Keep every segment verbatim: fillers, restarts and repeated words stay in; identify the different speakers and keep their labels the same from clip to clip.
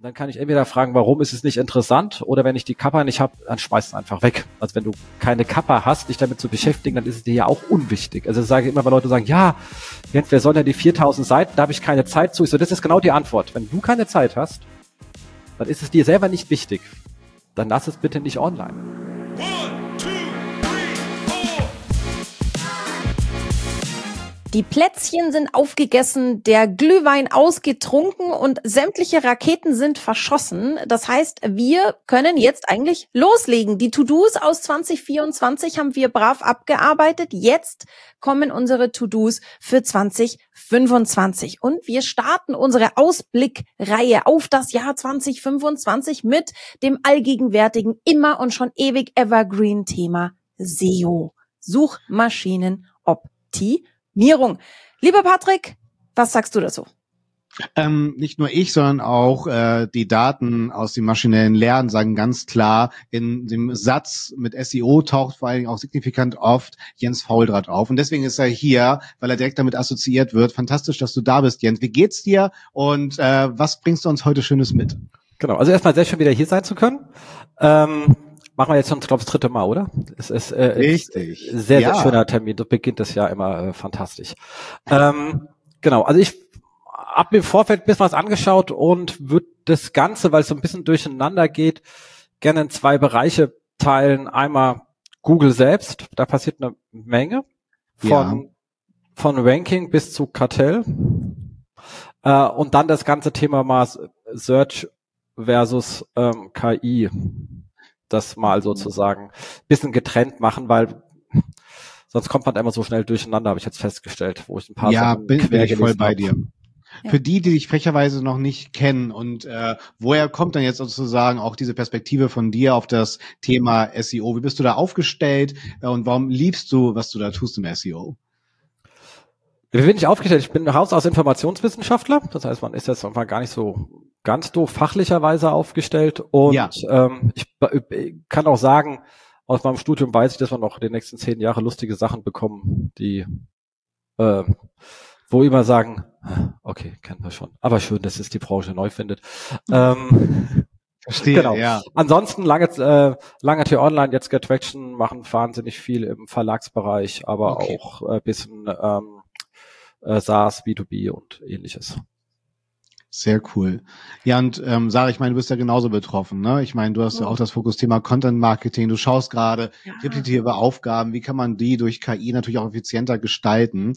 Speaker 1: Dann kann ich entweder fragen, warum ist es nicht interessant, oder wenn ich die Kappa nicht habe, dann schmeiß es einfach weg. Also wenn du keine Kappa hast, dich damit zu beschäftigen, dann ist es dir ja auch unwichtig. Also ich sage immer, wenn Leute sagen, ja, Jens, wer soll denn die viertausend Seiten, da habe ich keine Zeit zu. Ich so, das ist genau die Antwort. Wenn du keine Zeit hast, dann ist es dir selber nicht wichtig. Dann lass es bitte nicht online.
Speaker 2: Die Plätzchen sind aufgegessen, der Glühwein ausgetrunken und sämtliche Raketen sind verschossen. Das heißt, wir können jetzt eigentlich loslegen. Die To-Dos aus zwanzig vierundzwanzig haben wir brav abgearbeitet. Jetzt kommen unsere To-Dos für zwanzig fünfundzwanzig. Und wir starten unsere Ausblickreihe auf das Jahr zwanzig fünfundzwanzig mit dem allgegenwärtigen, immer und schon ewig Evergreen Thema S E O. Suchmaschinenoptimierung. Nierung. Lieber Patrick, was sagst du dazu?
Speaker 3: Ähm, nicht nur ich, sondern auch äh, die Daten aus dem maschinellen Lernen sagen ganz klar, in dem Satz mit S E O taucht vor allen Dingen auch signifikant oft Jens Fauldraht auf. Und deswegen ist er hier, weil er direkt damit assoziiert wird. Fantastisch, dass du da bist, Jens. Wie geht's dir und äh, was bringst du uns heute Schönes mit?
Speaker 1: Genau, also erstmal sehr schön, wieder hier sein zu können. Ähm, Machen wir jetzt schon, ich glaube, das dritte Mal, oder? Es ist äh,
Speaker 3: Richtig.
Speaker 1: Sehr,
Speaker 3: ja.
Speaker 1: sehr schöner Termin. Da beginnt das Jahr immer äh, fantastisch. Ähm, genau, also ich habe mir im Vorfeld ein bisschen was angeschaut und würde das Ganze, weil es so ein bisschen durcheinander geht, gerne in zwei Bereiche teilen. Einmal Google selbst, da passiert eine Menge von, ja. von Ranking bis zu Kartell. Äh, und dann das ganze Thema mal Search versus ähm, K I. Das mal sozusagen ein bisschen getrennt machen, weil sonst kommt man immer so schnell durcheinander, habe ich jetzt festgestellt, wo ich ein paar
Speaker 3: ja,
Speaker 1: Sachen
Speaker 3: bin, bin ich voll bei
Speaker 1: hab.
Speaker 3: dir. Ja. Für die, die dich frecherweise noch nicht kennen und äh, woher kommt dann jetzt sozusagen auch diese Perspektive von dir auf das Thema S E O? Wie bist du da aufgestellt äh, und warum liebst du, was du da tust im S E O?
Speaker 1: Wie bin ich aufgestellt? Ich bin Haus aus Informationswissenschaftler, das heißt, man ist jetzt einfach gar nicht so ganz doof fachlicherweise aufgestellt und ja. ähm, ich, ich kann auch sagen, aus meinem Studium weiß ich, dass wir noch in den nächsten zehn Jahren lustige Sachen bekommen, die äh, wo immer sagen, okay, kennen wir schon, aber schön, dass es die Branche neu findet. Ähm,
Speaker 3: Verstehe,
Speaker 1: genau.
Speaker 3: ja.
Speaker 1: Ansonsten lange äh, lange T-Online, jetzt Get Traction, machen wahnsinnig viel im Verlagsbereich, aber okay. auch ein äh, bisschen ähm, äh, SaaS, B zwei B und ähnliches.
Speaker 3: Sehr cool. Ja, und ähm, Sarah, ich meine, du bist ja genauso betroffen, ne? Ich meine, du hast ja auch das Fokusthema Content Marketing. Du schaust gerade ja. repetitive Aufgaben. Wie kann man die durch K I natürlich auch effizienter gestalten?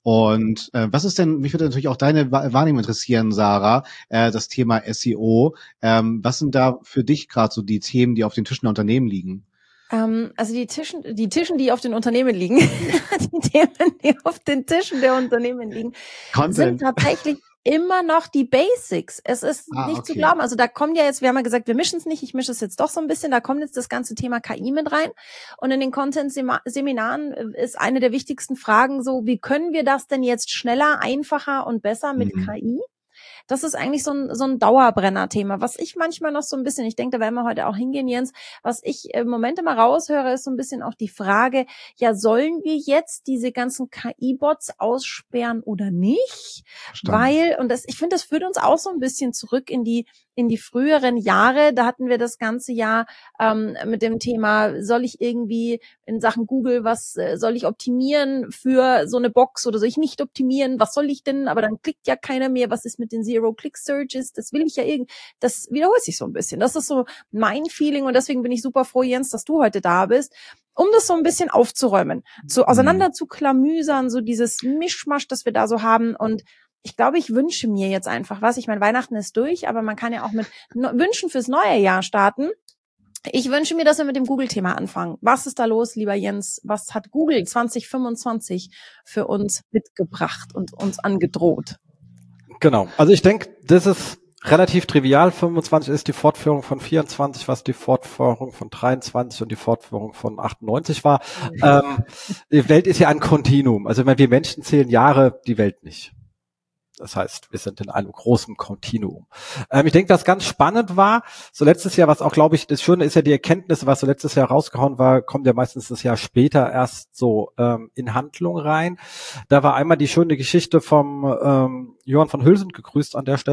Speaker 3: Und äh, was ist denn, mich würde natürlich auch deine Wahrnehmung interessieren, Sarah, äh, das Thema S E O. Ähm, was sind da für dich gerade so die Themen, die auf den Tischen der Unternehmen liegen?
Speaker 2: Ähm, also die Tischen, die Tischen, die auf den Unternehmen liegen, die Themen, die auf den Tischen der Unternehmen liegen, Content. sind tatsächlich immer noch die Basics. Es ist ah, nicht okay. zu glauben. Also da kommt ja jetzt, wir haben ja gesagt, wir mischen es nicht, ich mische es jetzt doch so ein bisschen, da kommt jetzt das ganze Thema K I mit rein. Und in den Content-Seminaren ist eine der wichtigsten Fragen so, wie können wir das denn jetzt schneller, einfacher und besser mit mhm. K I? Das ist eigentlich so ein, so ein Dauerbrenner-Thema. Was ich manchmal noch so ein bisschen, ich denke, da werden wir heute auch hingehen, Jens, was ich im Moment immer raushöre, ist so ein bisschen auch die Frage, ja, sollen wir jetzt diese ganzen K I-Bots aussperren oder nicht? Verstanden. Weil, und das, ich finde, das führt uns auch so ein bisschen zurück in die, in die früheren Jahre. Da hatten wir das ganze Jahr ähm, mit dem Thema, soll ich irgendwie in Sachen Google, was äh, soll ich optimieren für so eine Box oder soll ich nicht optimieren? Was soll ich denn? Aber dann klickt ja keiner mehr. Was ist mit den Zero-Click-Searches? Das will ich ja irgendwie, das wiederholt sich so ein bisschen. Das ist so mein Feeling und deswegen bin ich super froh, Jens, dass du heute da bist, um das so ein bisschen aufzuräumen, so auseinander zu klamüsern, so dieses Mischmasch, das wir da so haben. Und ich glaube, ich wünsche mir jetzt einfach was. Ich meine, Weihnachten ist durch, aber man kann ja auch mit no- Wünschen fürs neue Jahr starten. Ich wünsche mir, dass wir mit dem Google-Thema anfangen. Was ist da los, lieber Jens? Was hat Google zwanzig fünfundzwanzig für uns mitgebracht und uns angedroht?
Speaker 1: Genau. Also ich denke, das ist relativ trivial. fünfundzwanzig ist die Fortführung von vierundzwanzig, was die Fortführung von dreiundzwanzig und die Fortführung von achtundneunzig war. Ja. Ähm, die Welt ist ja ein Kontinuum. Also ich meine, wir Menschen zählen Jahre, die Welt nicht. Das heißt, wir sind in einem großen Kontinuum. Ähm, ich denke, was ganz spannend war, so letztes Jahr, was auch, glaube ich, das Schöne ist ja die Erkenntnis, was so letztes Jahr rausgehauen war, kommt ja meistens das Jahr später erst so ähm, in Handlung rein. Da war einmal die schöne Geschichte vom ähm, Johann von Hülsen, gegrüßt an der Stelle,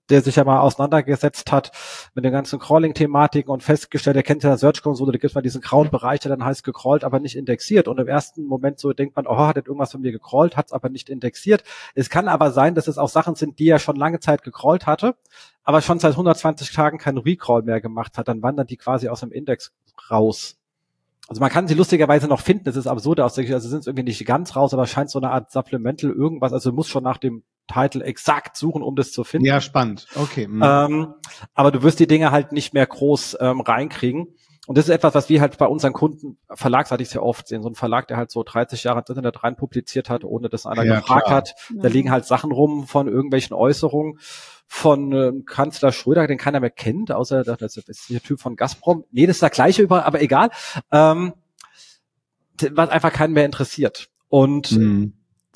Speaker 1: der sich ja mal auseinandergesetzt hat mit den ganzen Crawling-Thematiken und festgestellt, er kennt ja Search-Konsole, da gibt es mal diesen grauen Bereich, der dann heißt gecrawlt, aber nicht indexiert. Und im ersten Moment so denkt man, oh, hat er irgendwas von mir gecrawlt, hat es aber nicht indexiert. Es kann aber sein, dass es auch Sachen sind, die er schon lange Zeit gecrawlt hatte, aber schon seit hundertzwanzig Tagen keinen Recrawl mehr gemacht hat. Dann wandern die quasi aus dem Index raus. Also man kann sie lustigerweise noch finden, es ist absurd aus der Geschichte, also sind es irgendwie nicht ganz raus, aber scheint so eine Art Supplemental irgendwas, also du musst schon nach dem Titel exakt suchen, um das zu finden.
Speaker 3: Ja, spannend, okay.
Speaker 1: Mhm. Ähm, aber du wirst die Dinge halt nicht mehr groß ähm, reinkriegen. Und das ist etwas, was wir halt bei unseren Kunden verlagsseitig sehr oft sehen. So ein Verlag, der halt so dreißig Jahre ins Internet rein publiziert hat, ohne dass einer ja, gefragt klar. hat, ja. da liegen halt Sachen rum von irgendwelchen Äußerungen von äh, Kanzler Schröder, den keiner mehr kennt, außer das ist der Typ von Gazprom. Nee, das ist der gleiche, über, aber egal. Ähm, was einfach keinen mehr interessiert. Und mhm.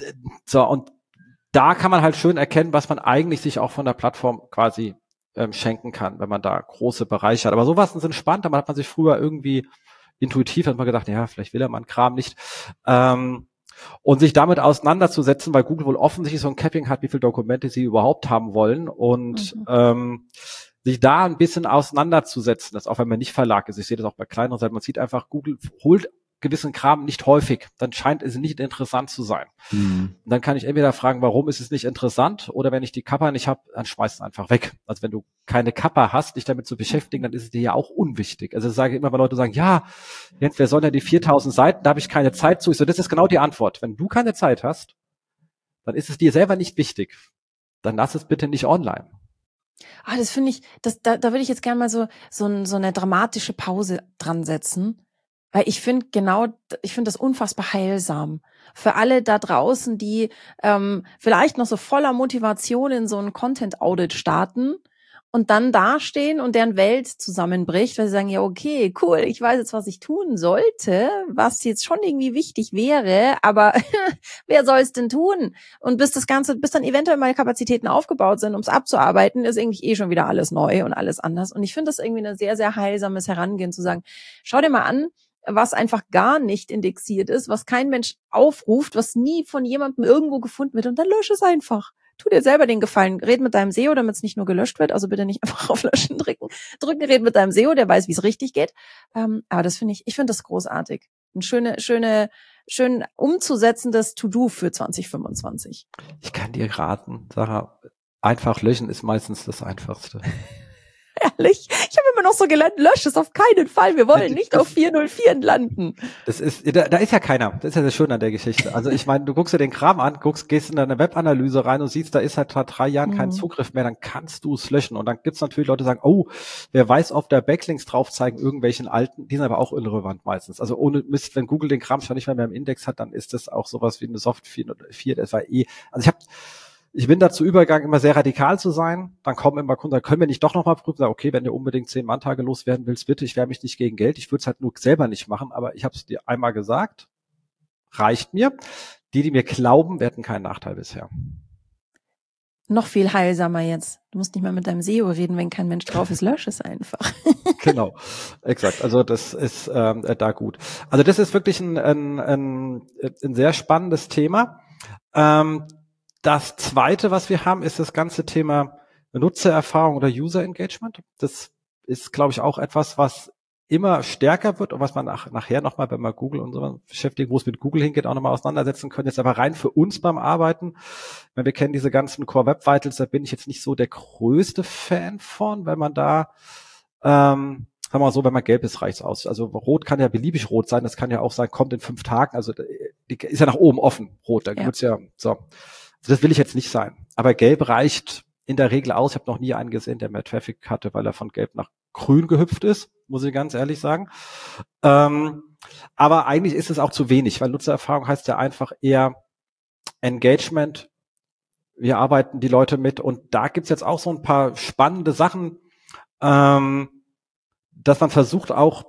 Speaker 1: so, und da kann man halt schön erkennen, was man eigentlich sich auch von der Plattform quasi ähm, schenken kann, wenn man da große Bereiche hat. Aber sowas sind spannend, da hat man sich früher irgendwie intuitiv hat man gedacht, ja, vielleicht will er meinen Kram nicht. Ähm, Und sich damit auseinanderzusetzen, weil Google wohl offensichtlich so ein Capping hat, wie viele Dokumente sie überhaupt haben wollen und mhm. ähm, sich da ein bisschen auseinanderzusetzen, das auch wenn man nicht Verlag ist. Ich sehe das auch bei kleineren Seiten. Man sieht einfach, Google holt gewissen Kram nicht häufig. Dann scheint es nicht interessant zu sein. Mhm. Und dann kann ich entweder fragen, warum ist es nicht interessant? Oder wenn ich die Kappa nicht habe, dann schmeiß es einfach weg. Also wenn du keine Kappa hast, dich damit zu beschäftigen, dann ist es dir ja auch unwichtig. Also ich sage immer, wenn Leute sagen, ja, Jens, wer soll denn die viertausend Seiten? Da habe ich keine Zeit zu. Ich so, das ist genau die Antwort. Wenn du keine Zeit hast, dann ist es dir selber nicht wichtig. Dann lass es bitte nicht online.
Speaker 2: Ah, das finde ich, das, da, da würde ich jetzt gerne mal so, so, ein, so eine dramatische Pause dran setzen. Weil ich finde genau, ich finde das unfassbar heilsam. Für alle da draußen, die ähm, vielleicht noch so voller Motivation in so ein Content-Audit starten und dann dastehen und deren Welt zusammenbricht, weil sie sagen, ja okay, cool, ich weiß jetzt, was ich tun sollte, was jetzt schon irgendwie wichtig wäre, aber wer soll es denn tun? Und bis das Ganze, bis dann eventuell mal Kapazitäten aufgebaut sind, um es abzuarbeiten, ist eigentlich eh schon wieder alles neu und alles anders. Und ich finde das irgendwie ein sehr, sehr heilsames Herangehen, zu sagen, schau dir mal an, was einfach gar nicht indexiert ist, was kein Mensch aufruft, was nie von jemandem irgendwo gefunden wird und dann lösche es einfach. Tu dir selber den Gefallen. Red mit deinem S E O, damit es nicht nur gelöscht wird, also bitte nicht einfach auf Löschen drücken. Drücken, red mit deinem S E O, der weiß, wie es richtig geht. Ähm, aber das finde ich, ich finde das großartig. Ein schöne, schöne, schön umzusetzendes To-Do für zwanzig fünfundzwanzig.
Speaker 1: Ich kann dir raten, Sarah, einfach löschen ist meistens das Einfachste.
Speaker 2: Ehrlich? Ich habe immer noch so gelernt, lösch es auf keinen Fall. Wir wollen nicht auf vier null vier landen.
Speaker 1: Das ist, da, da ist ja keiner. Das ist ja das Schöne an der Geschichte. Also ich meine, du guckst dir den Kram an, guckst, gehst in deine Webanalyse rein und siehst, da ist halt seit drei Jahren mhm. kein Zugriff mehr, dann kannst du es löschen. Und dann gibt's natürlich Leute, die sagen, oh, wer weiß, ob da Backlinks drauf zeigen, irgendwelchen alten, die sind aber auch irrelevant meistens. Also ohne Mist, wenn Google den Kram schon nicht mehr, mehr im Index hat, dann ist das auch sowas wie eine Soft vier, das war eh. Also ich habe Ich bin dazu übergegangen, immer sehr radikal zu sein. Dann kommen immer Kunden, dann können wir nicht doch nochmal prüfen. Sagen, okay, wenn du unbedingt zehn Manntage loswerden willst, bitte, ich wehre mich nicht gegen Geld. Ich würde es halt nur selber nicht machen, aber ich habe es dir einmal gesagt. Reicht mir. Die, die mir glauben, werden keinen Nachteil bisher.
Speaker 2: Noch viel heilsamer jetzt. Du musst nicht mehr mit deinem S E O reden, wenn kein Mensch drauf ist, lösch es einfach.
Speaker 1: Genau, exakt. Also das ist ähm, da gut. Also das ist wirklich ein, ein, ein, ein sehr spannendes Thema. Ähm, Das Zweite, was wir haben, ist das ganze Thema Nutzererfahrung oder User Engagement. Das ist, glaube ich, auch etwas, was immer stärker wird und was man nach, nachher nochmal, wenn man Google und so beschäftigt, wo es mit Google hingeht, auch nochmal auseinandersetzen können. Jetzt aber rein für uns beim Arbeiten. Wenn wir kennen diese ganzen Core Web Vitals, da bin ich jetzt nicht so der größte Fan von, weil man da, ähm, sagen wir mal so, wenn man gelb ist, reicht's aus. Also rot kann ja beliebig rot sein. Das kann ja auch sein, kommt in fünf Tagen. Also die ist ja nach oben offen, rot. Da gibt's ja, so. Also das will ich jetzt nicht sein. Aber gelb reicht in der Regel aus. Ich habe noch nie einen gesehen, der mehr Traffic hatte, weil er von gelb nach grün gehüpft ist, muss ich ganz ehrlich sagen. Ähm, aber eigentlich ist es auch zu wenig, weil Nutzererfahrung heißt ja einfach eher Engagement. Wir arbeiten die Leute mit und da gibt's jetzt auch so ein paar spannende Sachen, ähm, dass man versucht auch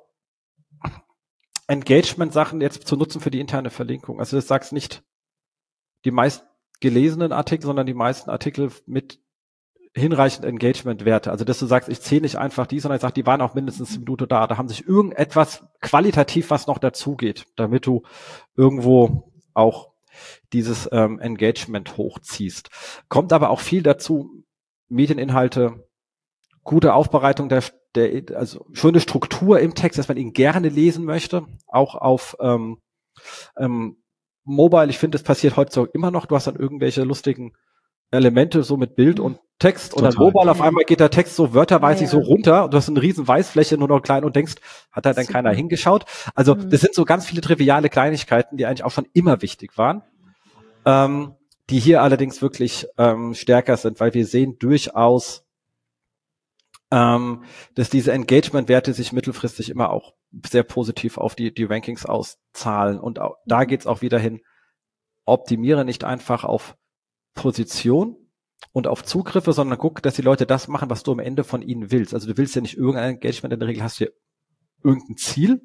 Speaker 1: Engagement-Sachen jetzt zu nutzen für die interne Verlinkung. Also das sagst nicht die meisten gelesenen Artikel, sondern die meisten Artikel mit hinreichend Engagement-Werte. Also dass du sagst, ich zähle nicht einfach die, sondern ich sage, die waren auch mindestens eine Minute da. Da haben sich irgendetwas qualitativ, was noch dazugeht, damit du irgendwo auch dieses ähm, Engagement hochziehst. Kommt aber auch viel dazu, Medieninhalte, gute Aufbereitung der, der, also schöne Struktur im Text, dass man ihn gerne lesen möchte, auch auf ähm, ähm, Mobile. Ich finde, das passiert heutzutage immer noch. Du hast dann irgendwelche lustigen Elemente so mit Bild und Text und dann Mobile auf einmal geht der Text so wörterweise ja, ja. so runter und du hast eine riesen Weißfläche nur noch klein und denkst, hat da dann Super. keiner hingeschaut? Also mhm. das sind so ganz viele triviale Kleinigkeiten, die eigentlich auch schon immer wichtig waren, ähm, die hier allerdings wirklich ähm, stärker sind, weil wir sehen durchaus, ähm, dass diese Engagement-Werte sich mittelfristig immer auch sehr positiv auf die, die Rankings auszahlen und auch, da geht's auch wieder hin, optimiere nicht einfach auf Position und auf Zugriffe, sondern guck, dass die Leute das machen, was du am Ende von ihnen willst. Also du willst ja nicht irgendein Engagement, in der Regel hast du ja irgendein Ziel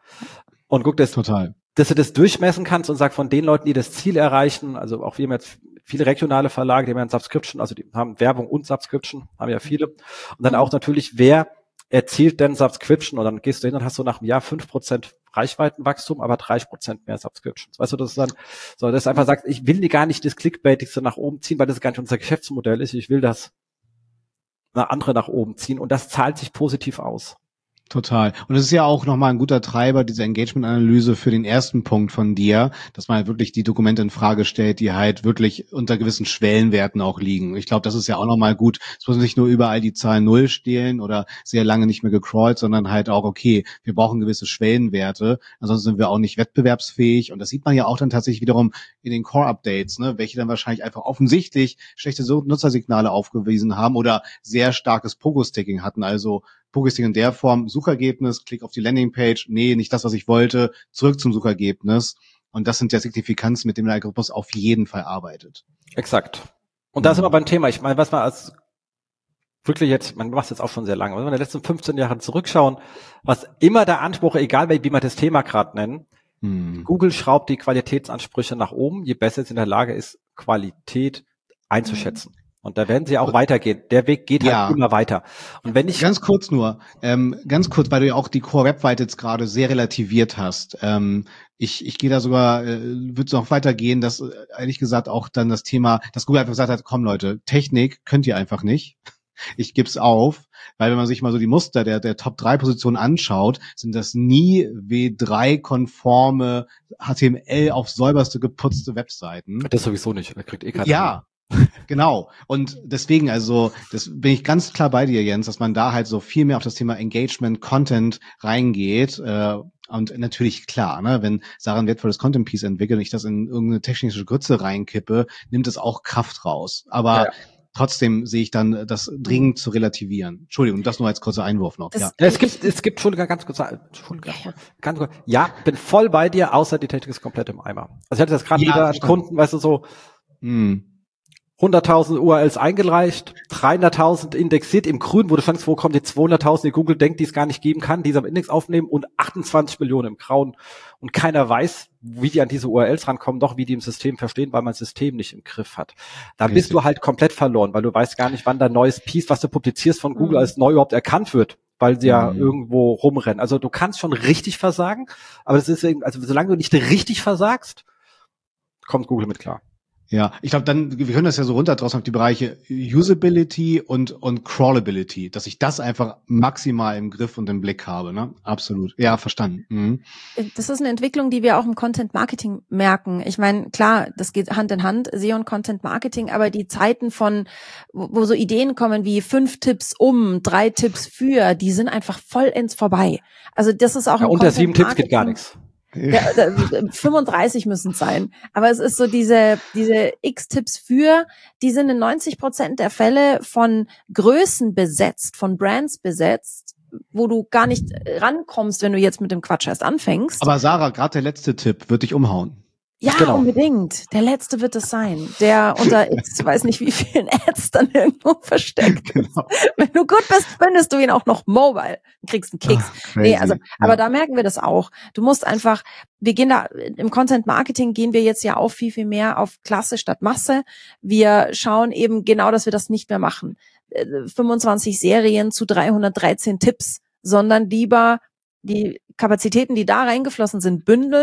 Speaker 1: und guck, dass,
Speaker 3: Total.
Speaker 1: dass du das durchmessen kannst und sag von den Leuten, die das Ziel erreichen, also auch wir haben jetzt viele regionale Verlage, die haben ja ein Subscription, also die haben Werbung und Subscription, haben ja viele. Und dann auch natürlich, wer erzielt denn Subscription? Und dann gehst du hin und hast so nach einem Jahr fünf Prozent Reichweitenwachstum, aber dreißig Prozent mehr Subscriptions. Weißt du, das ist dann, so, dass du einfach sagst, ich will gar nicht das Clickbaitigste nach oben ziehen, weil das gar nicht unser Geschäftsmodell ist. Ich will das eine andere nach oben ziehen und das zahlt sich positiv aus.
Speaker 3: Total. Und es ist ja auch nochmal ein guter Treiber, diese Engagement-Analyse für den ersten Punkt von dir, dass man halt wirklich die Dokumente in Frage stellt, die halt wirklich unter gewissen Schwellenwerten auch liegen. Ich glaube, das ist ja auch nochmal gut. Es muss nicht nur überall die Zahl Null stehen oder sehr lange nicht mehr gecrawlt, sondern halt auch, okay, wir brauchen gewisse Schwellenwerte, ansonsten sind wir auch nicht wettbewerbsfähig. Und das sieht man ja auch dann tatsächlich wiederum in den Core-Updates, ne, welche dann wahrscheinlich einfach offensichtlich schlechte Nutzersignale aufgewiesen haben oder sehr starkes Pogo-Sticking hatten, also Pogo-Sticking in der Form, Suchergebnis, Klick auf die Landingpage, nee, nicht das, was ich wollte, zurück zum Suchergebnis. Und das sind ja Signifikanzen, mit denen der Algorithmus auf jeden Fall arbeitet.
Speaker 1: Exakt. Und da mhm. sind wir beim Thema. Ich meine, was man als wirklich jetzt, man macht es jetzt auch schon sehr lange, wenn wir in den letzten fünfzehn Jahren zurückschauen, was immer der Anspruch, egal wie wir das Thema gerade nennen, mhm. Google schraubt die Qualitätsansprüche nach oben, je besser es in der Lage ist, Qualität einzuschätzen. Mhm. Und da werden sie auch weitergehen. Der Weg geht halt ja. immer weiter. Und wenn ich
Speaker 3: ganz kurz nur, ähm, ganz kurz, weil du ja auch die Core-Web-Weite jetzt gerade sehr relativiert hast. Ähm, ich ich gehe da sogar, äh, würde noch weitergehen, dass äh, ehrlich gesagt auch dann das Thema, dass Google einfach gesagt hat, komm Leute, Technik könnt ihr einfach nicht. Ich geb's auf, weil wenn man sich mal so die Muster der der Top drei Positionen anschaut, sind das nie W drei konforme H T M L auf säuberste geputzte Webseiten.
Speaker 1: Das sowieso nicht, da kriegt eh keiner.
Speaker 3: Ja. Genau. Und deswegen, also, das bin ich ganz klar bei dir, Jens, dass man da halt so viel mehr auf das Thema Engagement, Content reingeht. Äh, und natürlich klar, ne, wenn Sarah ein wertvolles Content-Piece entwickelt und ich das in irgendeine technische Grütze reinkippe, nimmt es auch Kraft raus. Aber ja. trotzdem sehe ich dann, das dringend zu relativieren. Entschuldigung, das nur als kurzer Einwurf noch.
Speaker 1: Das,
Speaker 3: ja.
Speaker 1: Es gibt, es gibt, Entschuldigung, ganz kurz, Entschuldigung, ganz kurz. Ja, bin voll bei dir, außer die Technik ist komplett im Eimer. Also ich hatte das gerade ja, wieder an Kunden, weißt du, so, hm. hunderttausend U R Ls eingereicht, dreihunderttausend indexiert im Grün, wo du fandst, wo kommen die zweihunderttausend, die Google denkt, die es gar nicht geben kann, die es am Index aufnehmen und achtundzwanzig Millionen im Grauen und keiner weiß, wie die an diese U R Ls rankommen, doch wie die im System verstehen, weil man das System nicht im Griff hat. Da Richtig. bist du halt komplett verloren, weil du weißt gar nicht, wann dein neues Piece, was du publizierst von Google, mhm. als neu überhaupt erkannt wird, weil sie mhm. ja irgendwo rumrennen. Also du kannst schon richtig versagen, aber das ist eben, also solange du nicht richtig versagst, kommt Google mit klar.
Speaker 3: Ja, ich glaube, dann, wir können das ja so runter draußen auf die Bereiche Usability und, und Crawlability, dass ich das einfach maximal im Griff und im Blick habe, ne? Absolut. Ja, verstanden. Mhm.
Speaker 2: Das ist eine Entwicklung, die wir auch im Content Marketing merken. Ich meine, klar, das geht Hand in Hand, S E O und Content Marketing, aber die Zeiten von, wo, wo so Ideen kommen wie fünf Tipps um, drei Tipps für, die sind einfach vollends vorbei. Also das ist auch
Speaker 1: ja,
Speaker 2: im
Speaker 1: unter sieben Tipps geht gar nichts.
Speaker 2: Ja, fünfunddreißig müssen es sein. Aber es ist so diese, diese X-Tipps für, die sind in neunzig Prozent der Fälle von Größen besetzt, von Brands besetzt, wo du gar nicht rankommst, wenn du jetzt mit dem Quatsch erst anfängst.
Speaker 3: Aber Sarah, gerade der letzte Tipp wird dich umhauen.
Speaker 2: Ja, genau. Unbedingt. Der letzte wird es sein, der unter ich weiß nicht wie vielen Ads dann irgendwo versteckt ist. Genau. Wenn du gut bist, findest du ihn auch noch mobile. Du kriegst einen Keks. Ach, nee, also, ja. Aber da merken wir das auch. Du musst einfach, wir gehen da, im Content Marketing gehen wir jetzt ja auch viel, viel mehr auf Klasse statt Masse. Wir schauen eben genau, dass wir das nicht mehr machen. fünfundzwanzig Serien zu dreihundertdreizehn Tipps, sondern lieber die Kapazitäten, die da reingeflossen sind, bündeln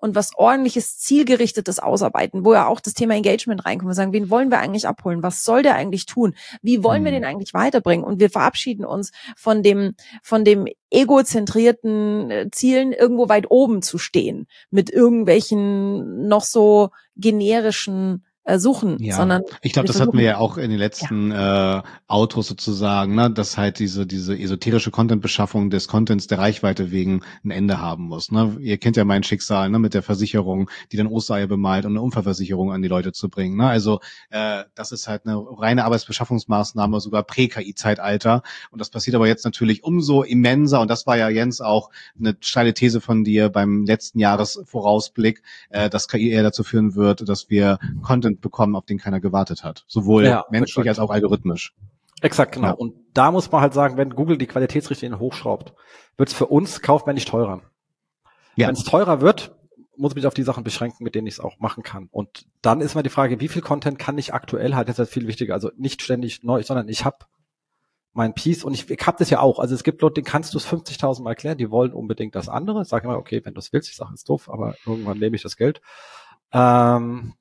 Speaker 2: und was ordentliches, zielgerichtetes ausarbeiten, wo ja auch das Thema Engagement reinkommt. Wir sagen, wen wollen wir eigentlich abholen? Was soll der eigentlich tun? Wie wollen wir den eigentlich weiterbringen? Und wir verabschieden uns von dem, von dem egozentrierten Zielen, irgendwo weit oben zu stehen, mit irgendwelchen noch so generischen äh, Suchen,
Speaker 3: ja,
Speaker 2: sondern
Speaker 3: ich glaube, das hatten wir ja auch in den letzten ja. äh, Outros sozusagen, ne, dass halt diese diese esoterische Content-Beschaffung des Contents der Reichweite wegen ein Ende haben muss. Ne? Ihr kennt ja mein Schicksal, ne, mit der Versicherung, die dann Ostereier bemalt, um eine Unfallversicherung an die Leute zu bringen. Ne? Also äh, das ist halt eine reine Arbeitsbeschaffungsmaßnahme, sogar Prä-K I-Zeitalter. Und das passiert aber jetzt natürlich umso immenser. Und das war ja, Jens, auch eine steile These von dir beim letzten Jahresvorausblick, äh, dass K I eher dazu führen wird, dass wir Content bekommen, auf den keiner gewartet hat. Sowohl ja, menschlich exakt. als auch algorithmisch.
Speaker 1: Exakt, genau. Ja. Und da muss man halt sagen, wenn Google die Qualitätsrichtlinien hochschraubt, wird es für uns kaufmännisch teurer. Ja. Wenn es teurer wird, muss ich mich auf die Sachen beschränken, mit denen ich es auch machen kann. Und dann ist mal die Frage, wie viel Content kann ich aktuell halt, das ist halt viel wichtiger, also nicht ständig neu, sondern ich habe mein Piece und ich, ich habe das ja auch. Also es gibt Leute, denen kannst du es fünfzigtausend Mal erklären, die wollen unbedingt das andere. Sag immer, okay, wenn du es willst, ich sage, ist doof, aber irgendwann nehme ich das Geld. Ähm,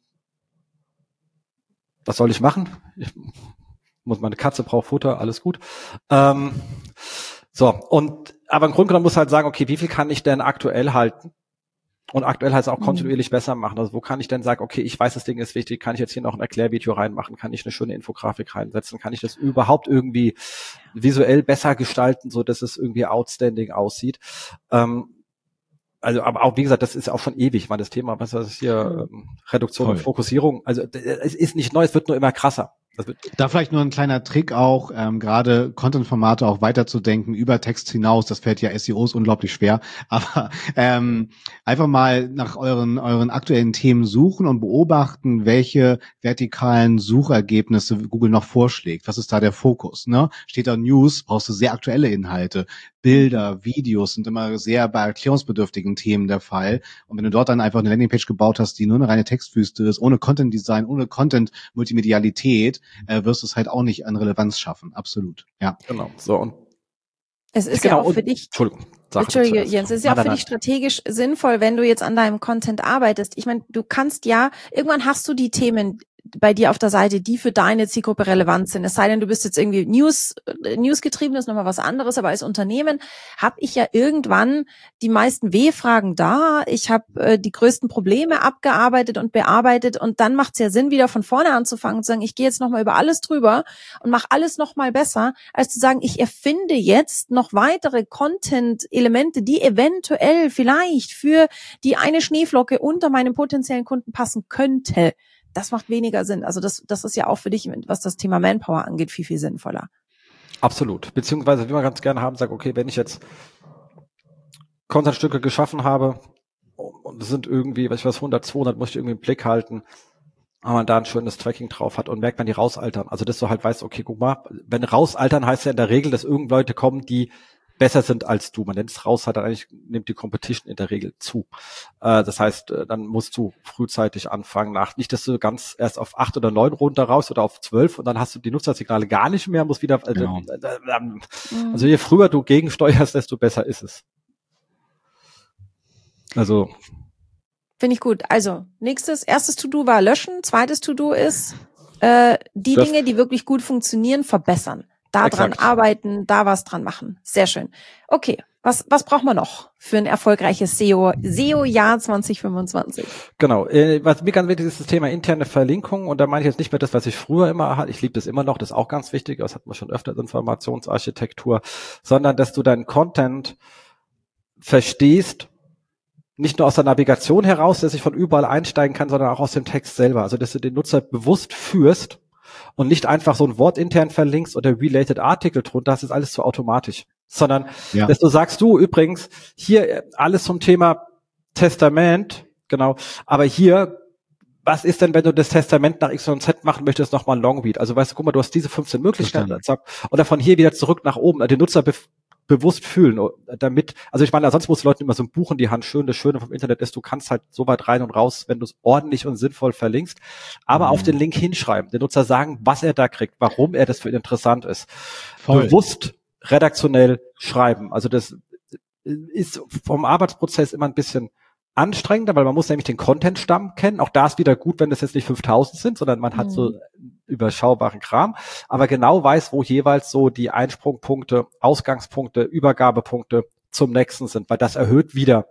Speaker 1: Was soll ich machen? Ich muss, meine Katze braucht Futter, alles gut. Ähm, so, und aber im Grunde genommen muss halt sagen, okay, wie viel kann ich denn aktuell halten? Und aktuell heißt es auch kontinuierlich mhm. besser machen. Also wo kann ich denn sagen, okay, ich weiß, das Ding ist wichtig, kann ich jetzt hier noch ein Erklärvideo reinmachen, kann ich eine schöne Infografik reinsetzen, kann ich das überhaupt irgendwie visuell besser gestalten, so dass es irgendwie outstanding aussieht. Ähm, Also, aber auch, wie gesagt, das ist auch schon ewig, mal das Thema, was ist hier, ähm, Reduktion Toll. und Fokussierung. Also, es ist nicht neu, es wird nur immer krasser. Das wird
Speaker 3: da vielleicht nur ein kleiner Trick auch, ähm, gerade Content-Formate auch weiterzudenken, über Text hinaus, das fällt ja S E Os unglaublich schwer, aber ähm, einfach mal nach euren euren aktuellen Themen suchen und beobachten, welche vertikalen Suchergebnisse Google noch vorschlägt. Was ist da der Fokus? Ne? Steht da News, brauchst du sehr aktuelle Inhalte. Bilder, Videos sind immer sehr bei erklärungsbedürftigen Themen der Fall. Und wenn du dort dann einfach eine Landingpage gebaut hast, die nur eine reine Textwüste ist, ohne Content-Design, ohne Content-Multimedialität, äh, wirst du es halt auch nicht an Relevanz schaffen. Absolut. Ja.
Speaker 1: Genau. So, und
Speaker 2: es ist
Speaker 1: genau,
Speaker 2: ja auch für dich,
Speaker 1: Entschuldigung,
Speaker 2: Entschuldige, Jens, es ist ja auch für dich strategisch sinnvoll, wenn du jetzt an deinem Content arbeitest. Ich meine, du kannst ja, irgendwann hast du die Themen bei dir auf der Seite, die für deine Zielgruppe relevant sind. Es sei denn, du bist jetzt irgendwie News, News getrieben, das ist nochmal was anderes, aber als Unternehmen habe ich ja irgendwann die meisten W-Fragen da. Ich habe äh, die größten Probleme abgearbeitet und bearbeitet und dann macht es ja Sinn, wieder von vorne anzufangen und zu sagen, ich gehe jetzt nochmal über alles drüber und mache alles nochmal besser, als zu sagen, ich erfinde jetzt noch weitere Content-Elemente, die eventuell vielleicht für die eine Schneeflocke unter meinem potenziellen Kunden passen könnte. Das macht weniger Sinn. Also das, das ist ja auch für dich, was das Thema Manpower angeht, viel, viel sinnvoller.
Speaker 1: Absolut. Beziehungsweise, wie man ganz gerne haben, sagt, okay, wenn ich jetzt Contentstücke geschaffen habe und es sind irgendwie, weiß ich was, hundert, zweihundert, muss ich irgendwie im Blick halten, wenn man da ein schönes Tracking drauf hat und merkt, wenn die rausaltern. Also, dass du halt weißt, okay, guck mal, wenn rausaltern heißt ja in der Regel, dass irgend Leute kommen, die besser sind als du. Man nennt es raus, halt eigentlich nimmt die Competition in der Regel zu. Äh, das heißt, äh, dann musst du frühzeitig anfangen nach, nicht, dass du ganz erst auf acht oder neun runter raus oder auf zwölf und dann hast du die Nutzersignale gar nicht mehr, musst wieder, äh, genau. äh, äh, also je früher du gegensteuerst, desto besser ist es. Also.
Speaker 2: Finde ich gut. Also, nächstes, erstes To-Do war löschen, zweites To-Do ist, äh, die das Dinge, die wirklich gut funktionieren, verbessern. Da Exakt. dran arbeiten, da was dran machen. Sehr schön. Okay, was was braucht man noch für ein erfolgreiches S E O S E O-Jahr zwanzig fünfundzwanzig?
Speaker 1: Genau, äh, was mir ganz wichtig ist, das Thema interne Verlinkung. Und da meine ich jetzt nicht mehr das, was ich früher immer hatte. Ich liebe das immer noch, das ist auch ganz wichtig. Das hatten wir schon öfter, Informationsarchitektur. Sondern, dass du deinen Content verstehst, nicht nur aus der Navigation heraus, dass ich von überall einsteigen kann, sondern auch aus dem Text selber. Also, dass du den Nutzer bewusst führst und nicht einfach so ein Wort intern verlinkst oder Related Article drunter, das ist alles zu automatisch. Sondern, ja. dass du sagst, du übrigens, hier alles zum Thema Testament, genau, aber hier, was ist denn, wenn du das Testament nach X Y Z machen möchtest, nochmal ein Longread? Also weißt du, guck mal, du hast diese fünfzehn Möglichkeiten, oder von hier wieder zurück nach oben, den Nutzer be- bewusst fühlen, damit, also ich meine, sonst musst du Leuten immer so ein Buch in die Hand, schön, das Schöne vom Internet ist, du kannst halt so weit rein und raus, wenn du es ordentlich und sinnvoll verlinkst, aber mhm. auf den Link hinschreiben, den Nutzer sagen, was er da kriegt, warum er das für ihn interessant ist. Voll. Bewusst redaktionell schreiben, also das ist vom Arbeitsprozess immer ein bisschen anstrengender, weil man muss nämlich den Content-Stamm kennen. Auch da ist wieder gut, wenn das jetzt nicht fünftausend sind, sondern man mhm. hat so überschaubaren Kram, aber genau weiß, wo jeweils so die Einsprungpunkte, Ausgangspunkte, Übergabepunkte zum nächsten sind, weil das erhöht wieder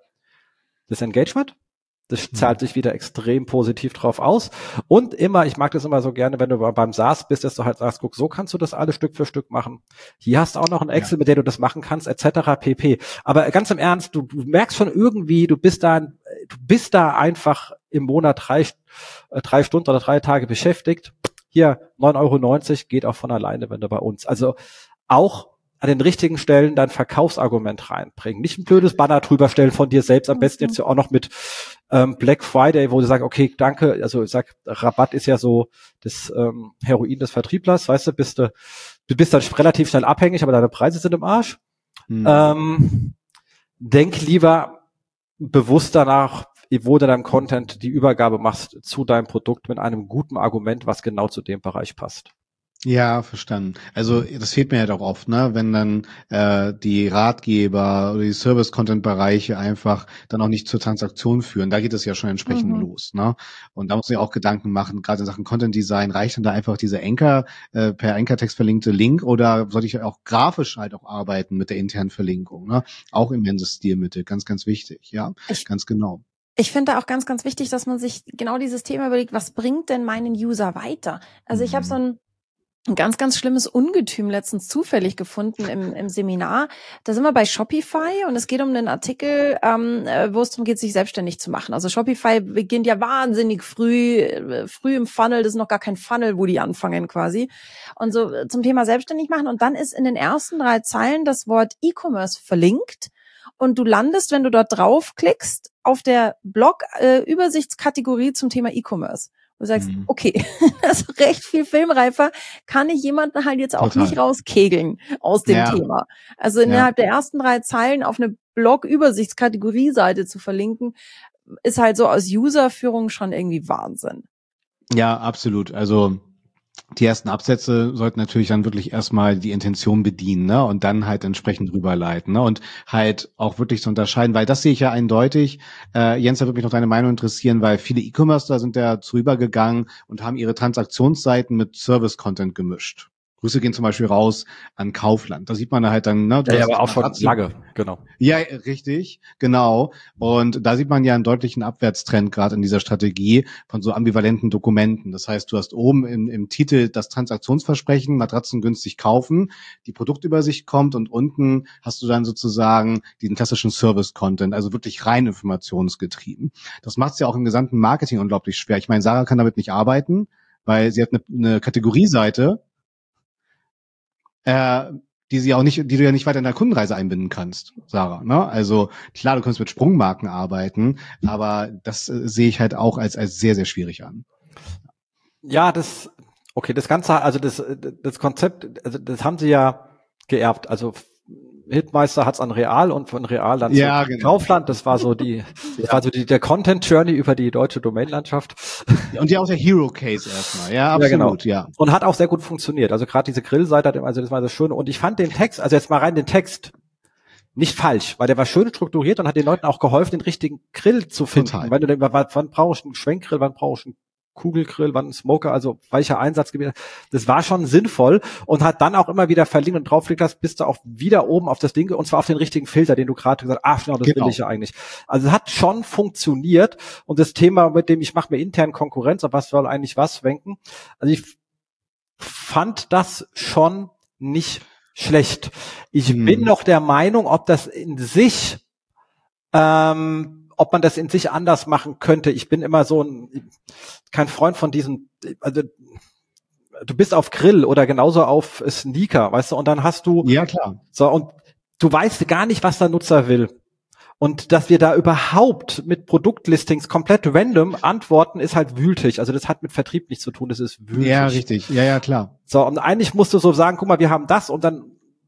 Speaker 1: das Engagement. Das zahlt sich wieder extrem positiv drauf aus. Und immer, ich mag das immer so gerne, wenn du beim SaaS bist, dass du halt sagst, guck, so kannst du das alles Stück für Stück machen. Hier hast du auch noch ein Excel, ja. mit dem du das machen kannst, et cetera pp. Aber ganz im Ernst, du, du merkst schon irgendwie, du bist da, du bist da einfach im Monat drei, drei Stunden oder drei Tage beschäftigt. Hier, neun Euro neunzig geht auch von alleine, wenn du bei uns. Also auch an den richtigen Stellen dein Verkaufsargument reinbringen. Nicht ein blödes Banner drüber stellen von dir selbst, am besten jetzt auch noch mit ähm, Black Friday, wo du sagst, okay, danke, also ich sag, Rabatt ist ja so das ähm, Heroin des Vertrieblers, weißt du, bist du, du bist dann relativ schnell abhängig, aber deine Preise sind im Arsch. Mhm. Ähm, denk lieber bewusst danach, wo du deinem Content die Übergabe machst zu deinem Produkt mit einem guten Argument, was genau zu dem Bereich passt.
Speaker 3: Ja, verstanden. Also das fehlt mir ja doch oft, ne, wenn dann äh, die Ratgeber oder die Service-Content-Bereiche einfach dann auch nicht zur Transaktion führen. Da geht es ja schon entsprechend mhm. los, ne? Und da muss man ja auch Gedanken machen, gerade in Sachen Content-Design, reicht denn da einfach dieser Anchor, äh, per Anchor-Text verlinkte Link oder sollte ich auch grafisch halt auch arbeiten mit der internen Verlinkung, ne? Auch immenses Stilmittel, ganz, ganz wichtig, ja, ich ganz genau.
Speaker 2: Ich finde auch ganz, ganz wichtig, dass man sich genau dieses Thema überlegt, was bringt denn meinen User weiter? Also mhm. ich habe so ein Ein ganz, ganz schlimmes Ungetüm letztens zufällig gefunden im, im Seminar. Da sind wir bei Shopify und es geht um einen Artikel, ähm, wo es darum geht, sich selbstständig zu machen. Also Shopify beginnt ja wahnsinnig früh, früh im Funnel. Das ist noch gar kein Funnel, wo die anfangen quasi. Und so zum Thema selbstständig machen. Und dann ist in den ersten drei Zeilen das Wort E-Commerce verlinkt. Und du landest, wenn du dort draufklickst, auf der Blog-Übersichtskategorie zum Thema E-Commerce. Du sagst, mhm. okay, das ist recht viel filmreifer, kann ich jemanden halt jetzt auch Total. nicht rauskegeln aus dem ja. Thema. Also innerhalb ja. der ersten drei Zeilen auf eine Blog-Übersichtskategorie-Seite zu verlinken, ist halt so aus Userführung schon irgendwie Wahnsinn.
Speaker 3: Ja, absolut. Also die ersten Absätze sollten natürlich dann wirklich erstmal die Intention bedienen, ne, und dann halt entsprechend rüberleiten, ne, und halt auch wirklich zu unterscheiden, weil das sehe ich ja eindeutig. Äh, Jens, da würde mich noch deine Meinung interessieren, weil viele E-Commercer sind ja zu rübergegangen und haben ihre Transaktionsseiten mit Service-Content gemischt. Grüße gehen zum Beispiel raus an Kaufland. Da sieht man halt dann, ne?
Speaker 1: Ja, ja, aber auch schon lange, genau.
Speaker 3: Ja, richtig, genau. Und da sieht man ja einen deutlichen Abwärtstrend gerade in dieser Strategie von so ambivalenten Dokumenten. Das heißt, du hast oben im, im Titel das Transaktionsversprechen, Matratzen günstig kaufen, die Produktübersicht kommt und unten hast du dann sozusagen den klassischen Service-Content, also wirklich rein informationsgetrieben. Das macht es ja auch im gesamten Marketing unglaublich schwer. Ich meine, Sarah kann damit nicht arbeiten, weil sie hat eine, eine Kategorieseite, Äh, die sie auch nicht, die du ja nicht weiter in der Kundenreise einbinden kannst, Sarah, ne? Also klar, du kannst mit Sprungmarken arbeiten, aber das äh, sehe ich halt auch als als sehr, sehr schwierig an.
Speaker 1: Ja, das, okay, das Ganze, also das das Konzept, also das haben sie ja geerbt, also Hitmeister hat's an Real und von Real dann
Speaker 3: ja,
Speaker 1: zu
Speaker 3: genau.
Speaker 1: Kaufland. Das war so die, das ja. war so die, der Content Journey über die deutsche Domainlandschaft.
Speaker 3: Und ja auch der Hero Case erstmal. Ja, absolut, ja. Genau.
Speaker 1: ja. Und hat auch sehr gut funktioniert. Also gerade diese Grillseite, also das war das Schöne. Und ich fand den Text, also jetzt mal rein den Text, nicht falsch, weil der war schön strukturiert und hat den Leuten auch geholfen, den richtigen Grill zu finden. Total. Wenn du dann, wann brauchst du einen Schwenkgrill, wann brauchst du einen Kugelgrill, wann ein Smoker, also welcher Einsatzgebiet. Das war schon sinnvoll und hat dann auch immer wieder verlinkt und draufgelegt hast, bist du auch wieder oben auf das Ding und zwar auf den richtigen Filter, den du gerade gesagt hast, ach genau, das genau. will ich ja eigentlich. Also es hat schon funktioniert und das Thema, mit dem ich mache mir intern Konkurrenz, aber was soll eigentlich was schwenken? Also ich fand das schon nicht schlecht. Ich hm. bin noch der Meinung, ob das in sich ähm, ob man das in sich anders machen könnte. Ich bin immer so ein, kein Freund von diesen, also du bist auf Grill oder genauso auf Sneaker, weißt du, und dann hast du,
Speaker 3: ja klar,
Speaker 1: so, und du weißt gar nicht, was der Nutzer will. Und dass wir da überhaupt mit Produktlistings komplett random antworten, ist halt wühltig. Also das hat mit Vertrieb nichts zu tun, das ist wühltig.
Speaker 3: Ja, richtig, ja, ja, klar.
Speaker 1: So, und eigentlich musst du so sagen, guck mal, wir haben das und dann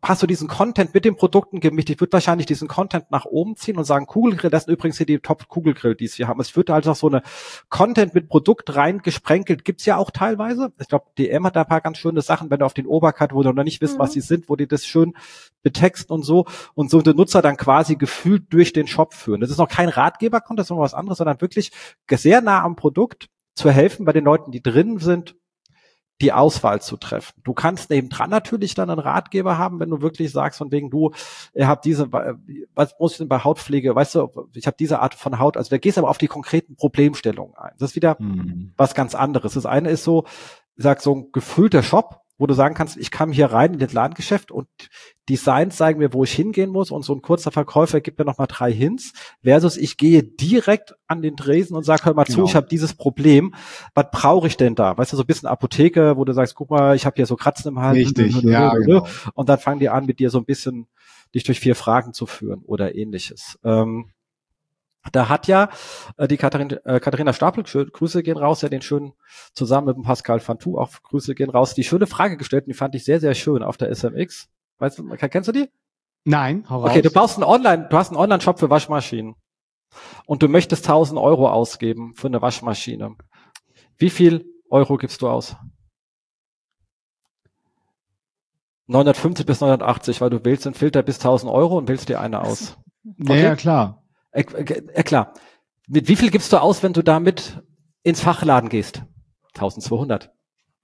Speaker 1: hast du diesen Content mit den Produkten gemischt. Ich würde wahrscheinlich diesen Content nach oben ziehen und sagen, Kugelgrill, das sind übrigens hier die Top-Kugelgrill, die es hier haben. Es wird halt noch so eine Content mit Produkt rein gesprenkelt, gibt's ja auch teilweise. Ich glaube, D M hat da ein paar ganz schöne Sachen, wenn du auf den Obercut, wo du noch nicht wisst, mhm. was sie sind, wo die das schön betexten und so und so den Nutzer dann quasi gefühlt durch den Shop führen. Das ist noch kein Ratgeber-Content, das ist noch was anderes, sondern wirklich sehr nah am Produkt zu helfen bei den Leuten, die drin sind, die Auswahl zu treffen. Du kannst nebendran natürlich dann einen Ratgeber haben, wenn du wirklich sagst, von wegen du, ihr habt diese, was muss ich denn bei Hautpflege, weißt du, ich habe diese Art von Haut, also da gehst du aber auf die konkreten Problemstellungen ein. Das ist wieder hm. was ganz anderes. Das eine ist so, ich sag so ein gefüllter Shop, wo du sagen kannst, ich kam hier rein in das Ladengeschäft und Designs zeigen mir, wo ich hingehen muss und so ein kurzer Verkäufer gibt mir nochmal drei Hints versus ich gehe direkt an den Tresen und sage, hör mal genau. zu, ich habe dieses Problem, was brauche ich denn da? Weißt du, so ein bisschen Apotheke, wo du sagst, guck mal, ich habe hier so Kratzen im Hals.
Speaker 3: Richtig, ja, genau.
Speaker 1: Und dann fangen die an, mit dir so ein bisschen dich durch vier Fragen zu führen oder ähnliches. Ähm, Da hat ja äh, die Katharin, äh, Katharina Stapel, Grüße gehen raus, ja den schönen, zusammen mit dem Pascal Fantou, auch Grüße gehen raus, die schöne Frage gestellt, und die fand ich sehr, sehr schön auf der S M X. Weißt du, kennst du die?
Speaker 3: Nein, hau raus.
Speaker 1: Okay, du baust einen Online, du hast einen Online-Shop für Waschmaschinen und du möchtest tausend Euro ausgeben für eine Waschmaschine. Wie viel Euro gibst du aus? neunhundertfünfzig bis neunhundertachtzig, weil du wählst den Filter bis tausend Euro und wählst dir eine aus.
Speaker 3: Okay? Ja, ja, klar.
Speaker 1: Äh, äh, klar. Mit wie viel gibst du aus, wenn du damit ins Fachladen gehst? eintausendzweihundert.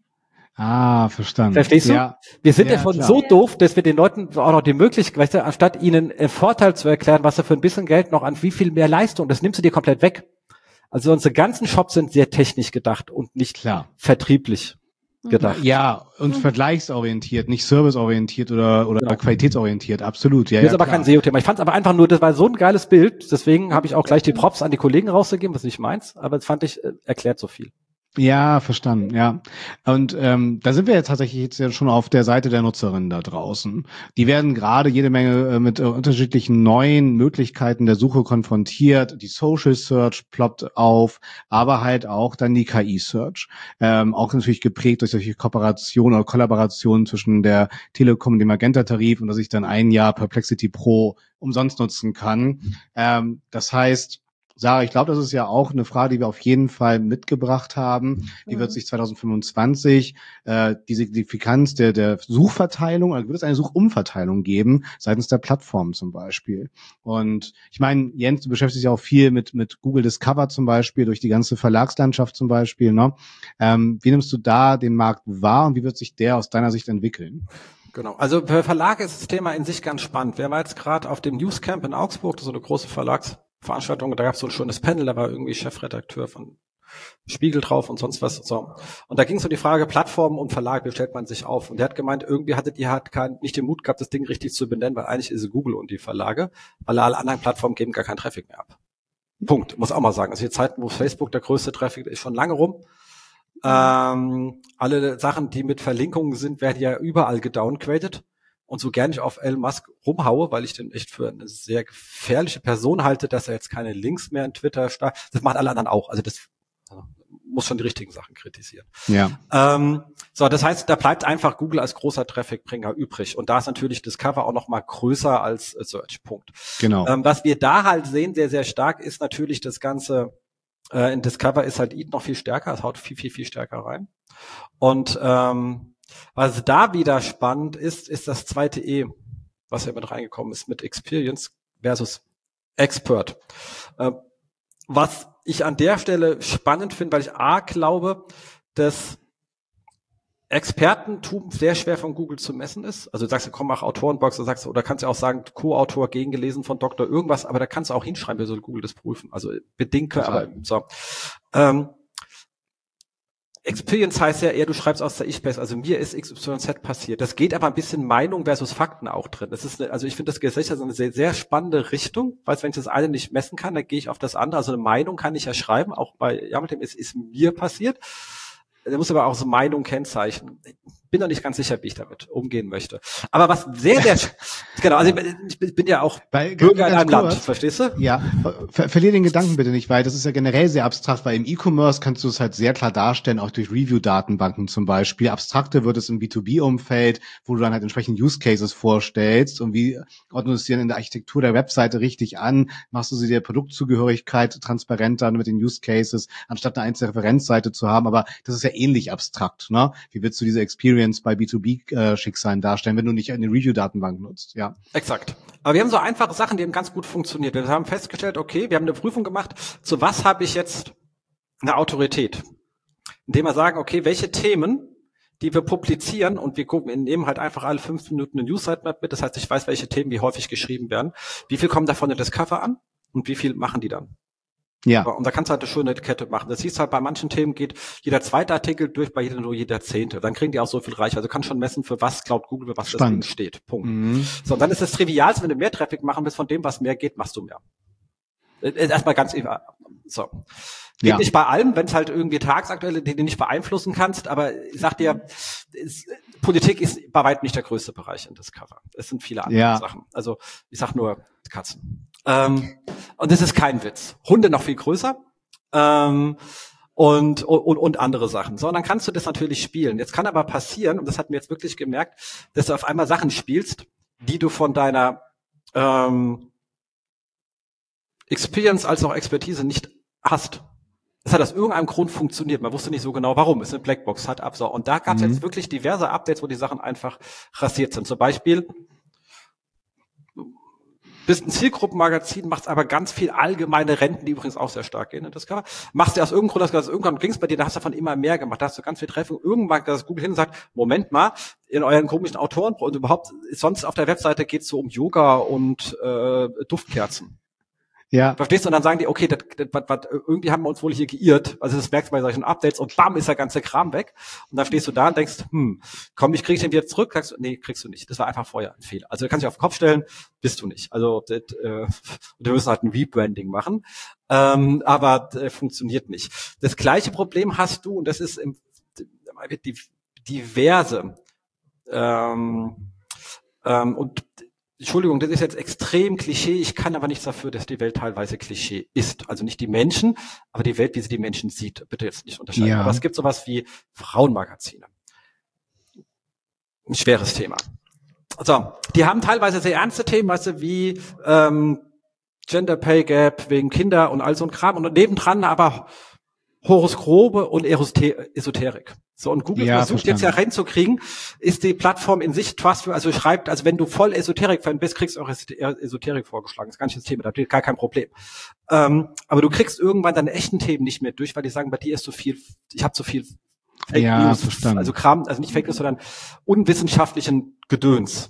Speaker 3: Ah, verstanden.
Speaker 1: Verstehst du?
Speaker 3: Ja.
Speaker 1: Wir sind ja,
Speaker 3: ja
Speaker 1: schon
Speaker 3: klar.
Speaker 1: so doof, dass wir den Leuten auch noch die Möglichkeit, weißt du, anstatt ihnen einen Vorteil zu erklären, was du für ein bisschen Geld noch an wie viel mehr Leistung, das nimmst du dir komplett weg. Also unsere ganzen Shops sind sehr technisch gedacht und nicht
Speaker 3: klar
Speaker 1: vertrieblich gedacht.
Speaker 3: Ja, und mhm. vergleichsorientiert, nicht serviceorientiert oder oder genau. qualitätsorientiert, absolut. Ja,
Speaker 1: das ist
Speaker 3: ja,
Speaker 1: aber
Speaker 3: klar.
Speaker 1: kein S E O-Thema. Ich fand es aber einfach nur, das war so ein geiles Bild, deswegen habe ich auch gleich die Props an die Kollegen rausgegeben, was nicht meins, aber das fand ich, äh, erklärt so viel.
Speaker 3: Ja, verstanden, ja. Und ähm, da sind wir jetzt tatsächlich jetzt ja schon auf der Seite der Nutzerinnen da draußen. Die werden gerade jede Menge äh, mit äh, unterschiedlichen neuen Möglichkeiten der Suche konfrontiert. Die Social Search ploppt auf, aber halt auch dann die K I-Search. Ähm, auch natürlich geprägt durch solche Kooperationen oder Kollaborationen zwischen der Telekom und dem Magenta-Tarif und dass ich dann ein Jahr Perplexity Pro umsonst nutzen kann. Ähm, das heißt, Sarah, ich glaube, das ist ja auch eine Frage, die wir auf jeden Fall mitgebracht haben. Die wird sich zwanzig fünfundzwanzig äh, die Signifikanz der der Suchverteilung, also wird es eine Suchumverteilung geben seitens der Plattformen zum Beispiel. Und ich meine, Jens, du beschäftigst dich ja auch viel mit mit Google Discover zum Beispiel, durch die ganze Verlagslandschaft zum Beispiel. Ne? Ähm, wie nimmst du da den Markt wahr und wie wird sich der aus deiner Sicht entwickeln?
Speaker 1: Genau, also für Verlage ist das Thema in sich ganz spannend. Wir waren jetzt gerade auf dem Newscamp in Augsburg, das ist so eine große Verlags Veranstaltung, da gab es so ein schönes Panel, da war irgendwie Chefredakteur von Spiegel drauf und sonst was. So. Und da ging es um die Frage Plattformen und Verlag, wie stellt man sich auf? Und der hat gemeint, irgendwie hattet ihr halt kein, nicht den Mut gehabt, das Ding richtig zu benennen, weil eigentlich ist es Google und die Verlage, weil alle anderen Plattformen geben gar keinen Traffic mehr ab. Punkt, muss auch mal sagen. Also die Zeiten, wo Facebook der größte Traffic ist, schon lange rum. Ähm, alle Sachen, die mit Verlinkungen sind, werden ja überall gedowngradet. Und so gern ich auf Elon Musk rumhaue, weil ich den echt für eine sehr gefährliche Person halte, dass er jetzt keine Links mehr in Twitter startet. Das machen alle anderen auch. Also das also, muss schon die richtigen Sachen kritisieren.
Speaker 3: Ja.
Speaker 1: Ähm, so, das heißt, da bleibt einfach Google als großer Trafficbringer übrig. Und da ist natürlich Discover auch noch mal größer als Search. Punkt.
Speaker 3: Genau.
Speaker 1: Ähm, was wir da halt sehen, sehr, sehr stark, ist natürlich das Ganze, äh, in Discover ist halt Eat noch viel stärker. Es haut viel, viel, viel stärker rein. Und ähm, was da wieder spannend ist, ist das zweite E, was ja mit reingekommen ist, mit Experience versus Expert. Äh, was ich an der Stelle spannend finde, weil ich A glaube, dass Expertentum sehr schwer von Google zu messen ist. Also du sagst, komm, mach Autorenbox, oder sagst oder kannst du auch sagen, Co-Autor gegengelesen von Doktor irgendwas, aber da kannst du auch hinschreiben, wer soll Google das prüfen. Also bedingt, aber so. Ähm, Experience heißt ja eher, du schreibst aus der Ich-Base, also mir ist X Y Z passiert. Das geht aber ein bisschen Meinung versus Fakten auch drin. Das ist eine, also ich finde das Gesetz ist eine sehr, sehr spannende Richtung, weil wenn ich das eine nicht messen kann, dann gehe ich auf das andere. Also eine Meinung kann ich ja schreiben, auch bei Yamaltem ist, ist mir passiert. der muss aber auch so Meinung kennzeichnen. Bin noch nicht ganz sicher, wie ich damit umgehen möchte. Aber was sehr, sehr, genau, also ich, ich bin ja auch
Speaker 3: weil,
Speaker 1: Bürger in einem
Speaker 3: kurz,
Speaker 1: Land, verstehst du?
Speaker 3: Ja, ver verlier den Gedanken bitte nicht, weil das ist ja generell sehr abstrakt, weil im E-Commerce kannst du es halt sehr klar darstellen, auch durch Review-Datenbanken zum Beispiel. Abstrakter wird es im B zwei B-Umfeld, wo du dann halt entsprechend Use Cases vorstellst und wie ordnest du sie dann in der Architektur der Webseite richtig an, machst du sie der Produktzugehörigkeit transparenter mit den Use Cases, anstatt eine einzelne Referenzseite zu haben, aber das ist ja ähnlich abstrakt, ne? Wie willst du diese Experience bei B zwei B-Schicksalen darstellen, wenn du nicht eine Review-Datenbank nutzt, ja.
Speaker 1: Exakt. Aber wir haben so einfache Sachen, die haben ganz gut funktioniert. Wir haben festgestellt, okay, wir haben eine Prüfung gemacht, zu was habe ich jetzt eine Autorität? Indem wir sagen, okay, welche Themen, die wir publizieren, und wir gucken, wir nehmen halt einfach alle fünf Minuten eine News-Sitemap mit, das heißt, ich weiß, welche Themen wie häufig geschrieben werden, wie viel kommen davon in das Cover an und wie viel machen die dann? Ja. Und da kannst du halt eine schöne Kette machen. Das siehst halt, bei manchen Themen geht jeder zweite Artikel durch, bei jedem nur jeder zehnte. Dann kriegen die auch so viel Reichweite. Also kannst schon messen, für was glaubt Google, für was
Speaker 3: Spannend.
Speaker 1: das Ding steht. Punkt. Mhm. So, und dann ist das Trivialste, wenn du mehr Traffic machen willst, von dem, was mehr geht, machst du mehr. Erstmal ganz, so. Geht ja. Nicht bei allem, wenn es halt irgendwie tagsaktuelle, die du nicht beeinflussen kannst, aber ich sag dir, ist, Politik ist bei weitem nicht der größte Bereich in Discover. Es sind viele andere ja. Sachen. Also, ich sag nur Katzen. Ähm, und das ist kein Witz. Hunde noch viel größer. Ähm, und, und, und andere Sachen. So, und dann kannst du das natürlich spielen. Jetzt kann aber passieren, und das hat mir jetzt wirklich gemerkt, dass du auf einmal Sachen spielst, die du von deiner ähm, Experience als auch Expertise nicht hast. Es hat aus irgendeinem Grund funktioniert. Man wusste nicht so genau, warum. Es ist eine Blackbox, hat ab so. Und da gab es mhm. jetzt wirklich diverse Updates, wo die Sachen einfach rasiert sind. Zum Beispiel, bist ein Zielgruppenmagazin, machst aber ganz viel allgemeine Renten, die übrigens auch sehr stark gehen in das Cover. Machst du aus irgendeinem Grund, dass irgendwann ging's bei dir, da hast du davon immer mehr gemacht. Da hast du ganz viel Treffung. Irgendwann dass Google hin und sagt, Moment mal, in euren komischen Autoren und überhaupt, sonst auf der Webseite geht's so um Yoga und äh, Duftkerzen. Ja. Verstehst du? Und dann sagen die, okay, das, das, das, das, irgendwie haben wir uns wohl hier geirrt. Also das merkst du bei solchen Updates und bam, ist der ganze Kram weg. Und dann stehst du da und denkst, hm, komm, ich krieg ich den wieder zurück? Sagst du, nee, kriegst du nicht. Das war einfach vorher ein Fehler. Also du kannst dich auf den Kopf stellen, bist du nicht. Also das, äh, wir müssen halt ein Rebranding machen. Ähm, aber äh, funktioniert nicht. Das gleiche Problem hast du, und das ist im, die, diverse ähm, ähm, und Entschuldigung, das ist jetzt extrem Klischee. Ich kann aber nichts dafür, dass die Welt teilweise Klischee ist. Also nicht die Menschen, aber die Welt, wie sie die Menschen sieht. Bitte jetzt nicht unterscheiden. Ja. Aber es gibt sowas wie Frauenmagazine. Ein schweres Thema. So, die haben teilweise sehr ernste Themen, weißt du, wie ähm, Gender Pay Gap wegen Kinder und all so ein Kram. Und nebendran aber Horoskope und Esoterik. So, und Google ja, versucht verstanden. Jetzt ja reinzukriegen, ist die Plattform in sich trustworthy, also schreibt, also wenn du voll Esoterik-Fan bist, kriegst du auch Esoterik vorgeschlagen. Das ist gar nicht das Thema, da steht gar kein Problem. Ähm, aber du kriegst irgendwann deine echten Themen nicht mehr durch, weil die sagen, bei dir ist so viel, ich habe so viel Fake
Speaker 3: ja,
Speaker 1: News,
Speaker 3: verstanden.
Speaker 1: also Kram, also nicht Fake News, sondern unwissenschaftlichen Gedöns.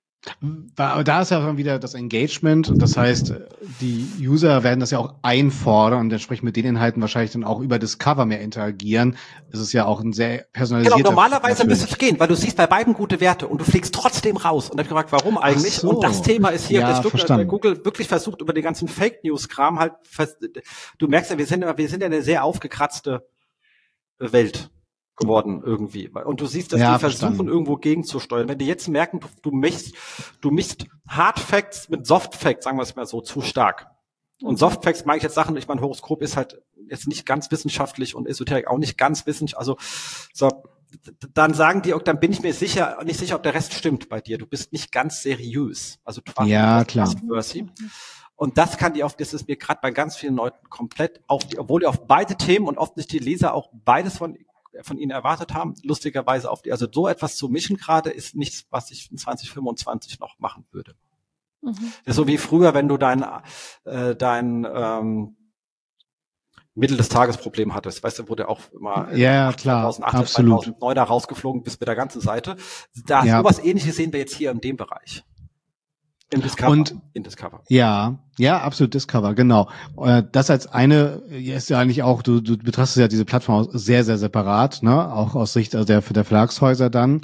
Speaker 3: Da, da ist ja dann wieder das Engagement. Das heißt, die User werden das ja auch einfordern und entsprechend mit den Inhalten wahrscheinlich dann auch über Discover mehr interagieren. Es ist ja auch ein sehr personalisierter...
Speaker 1: Genau, normalerweise müsste es gehen, weil du siehst bei beiden gute Werte und du fliegst trotzdem raus. Und dann habe ich gefragt, warum eigentlich? So. Und das Thema ist hier,
Speaker 3: ja,
Speaker 1: das Stück, weil Google wirklich versucht, über den ganzen Fake-News-Kram halt... Du merkst ja, wir sind, wir sind ja eine sehr aufgekratzte Welt geworden irgendwie. Und du siehst, dass ja, die versuchen, verstanden. irgendwo gegenzusteuern. Wenn die jetzt merken, du, du mischst, du mischst Hard Facts mit Soft Facts, sagen wir es mal so, zu stark. Und Soft Facts mag ich jetzt Sachen, ich meine, Horoskop ist halt jetzt nicht ganz wissenschaftlich und Esoterik auch nicht ganz wissenschaftlich. Also, so, dann sagen die, dann bin ich mir sicher, nicht sicher, ob der Rest stimmt bei dir. Du bist nicht ganz seriös. Also, du warst
Speaker 3: ja, klar.
Speaker 1: Und das kann die oft, das ist mir gerade bei ganz vielen Leuten komplett auf die, obwohl die auf beide Themen und oft nicht die Leser auch beides von von ihnen erwartet haben, lustigerweise auf die, also so etwas zu mischen gerade ist nichts, was ich in zwanzig fünfundzwanzig noch machen würde. Mhm. Das ist so wie früher, wenn du dein, äh, dein ähm, Mittel des Tages Problem hattest, weißt du, wurde auch immer
Speaker 3: ja, klar, absolut.
Speaker 1: zweitausendneun da rausgeflogen bis mit der ganzen Seite. Da ja. sowas Ähnliches sehen wir jetzt hier in dem Bereich. In Discover.
Speaker 3: Und,
Speaker 1: in Discover.
Speaker 3: Ja, ja, absolut Discover, genau. Das als eine ist ja eigentlich auch, du, du betrachtest ja diese Plattform sehr, sehr separat, ne, auch aus Sicht der, der Verlagshäuser dann.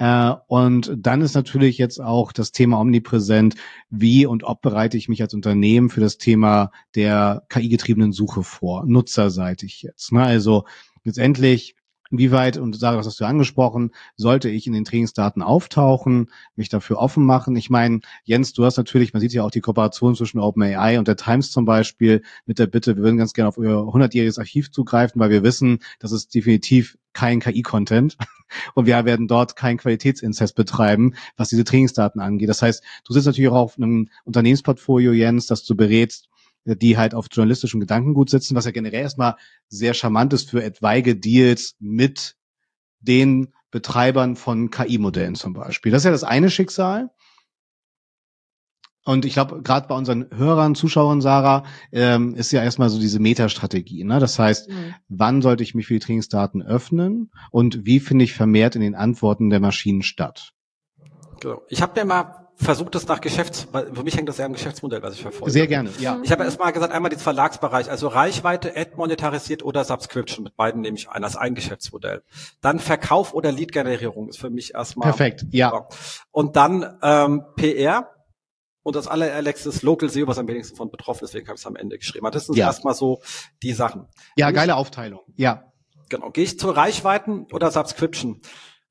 Speaker 3: Und dann ist natürlich jetzt auch das Thema omnipräsent, wie und ob bereite ich mich als Unternehmen für das Thema der K I-getriebenen Suche vor, nutzerseitig jetzt. Ne? Also letztendlich Inwieweit, und Sarah, das hast du angesprochen, sollte ich in den Trainingsdaten auftauchen, mich dafür offen machen? Ich meine, Jens, du hast natürlich, man sieht ja auch die Kooperation zwischen OpenAI und der Times zum Beispiel mit der Bitte, wir würden ganz gerne auf euer hundertjähriges Archiv zugreifen, weil wir wissen, das ist definitiv kein K I-Content und wir werden dort keinen Qualitätsinzest betreiben, was diese Trainingsdaten angeht. Das heißt, du sitzt natürlich auch auf einem Unternehmensportfolio, Jens, das du berätst, die halt auf journalistischem Gedankengut sitzen, was ja generell erstmal sehr charmant ist für etwaige Deals mit den Betreibern von K I-Modellen zum Beispiel. Das ist ja das eine Schicksal. Und ich glaube, gerade bei unseren Hörern, Zuschauern, Sarah, ähm, ist ja erstmal so diese Metastrategie. Ne? Das heißt, mhm. wann sollte ich mich für die Trainingsdaten öffnen und wie finde ich vermehrt in den Antworten der Maschinen statt?
Speaker 1: Genau. Ich habe mir mal versucht, das nach Geschäfts, weil für mich hängt das ja am Geschäftsmodell, was ich verfolge.
Speaker 3: Sehr gerne, ja.
Speaker 1: Ich habe erst mal gesagt, einmal den Verlagsbereich, also Reichweite, Ad monetarisiert oder Subscription, mit beiden nehme ich ein, als ein Geschäftsmodell. Dann Verkauf oder Lead-Generierung ist für mich erstmal.
Speaker 3: Perfekt, ja.
Speaker 1: Und dann ähm, P R und das allerletzte Local S E O, was am wenigsten von betroffen ist, deswegen habe ich es am Ende geschrieben. Das sind ja. erstmal so die Sachen.
Speaker 3: Ja, geile Aufteilung, ja.
Speaker 1: Genau, gehe ich zur Reichweiten oder Subscription?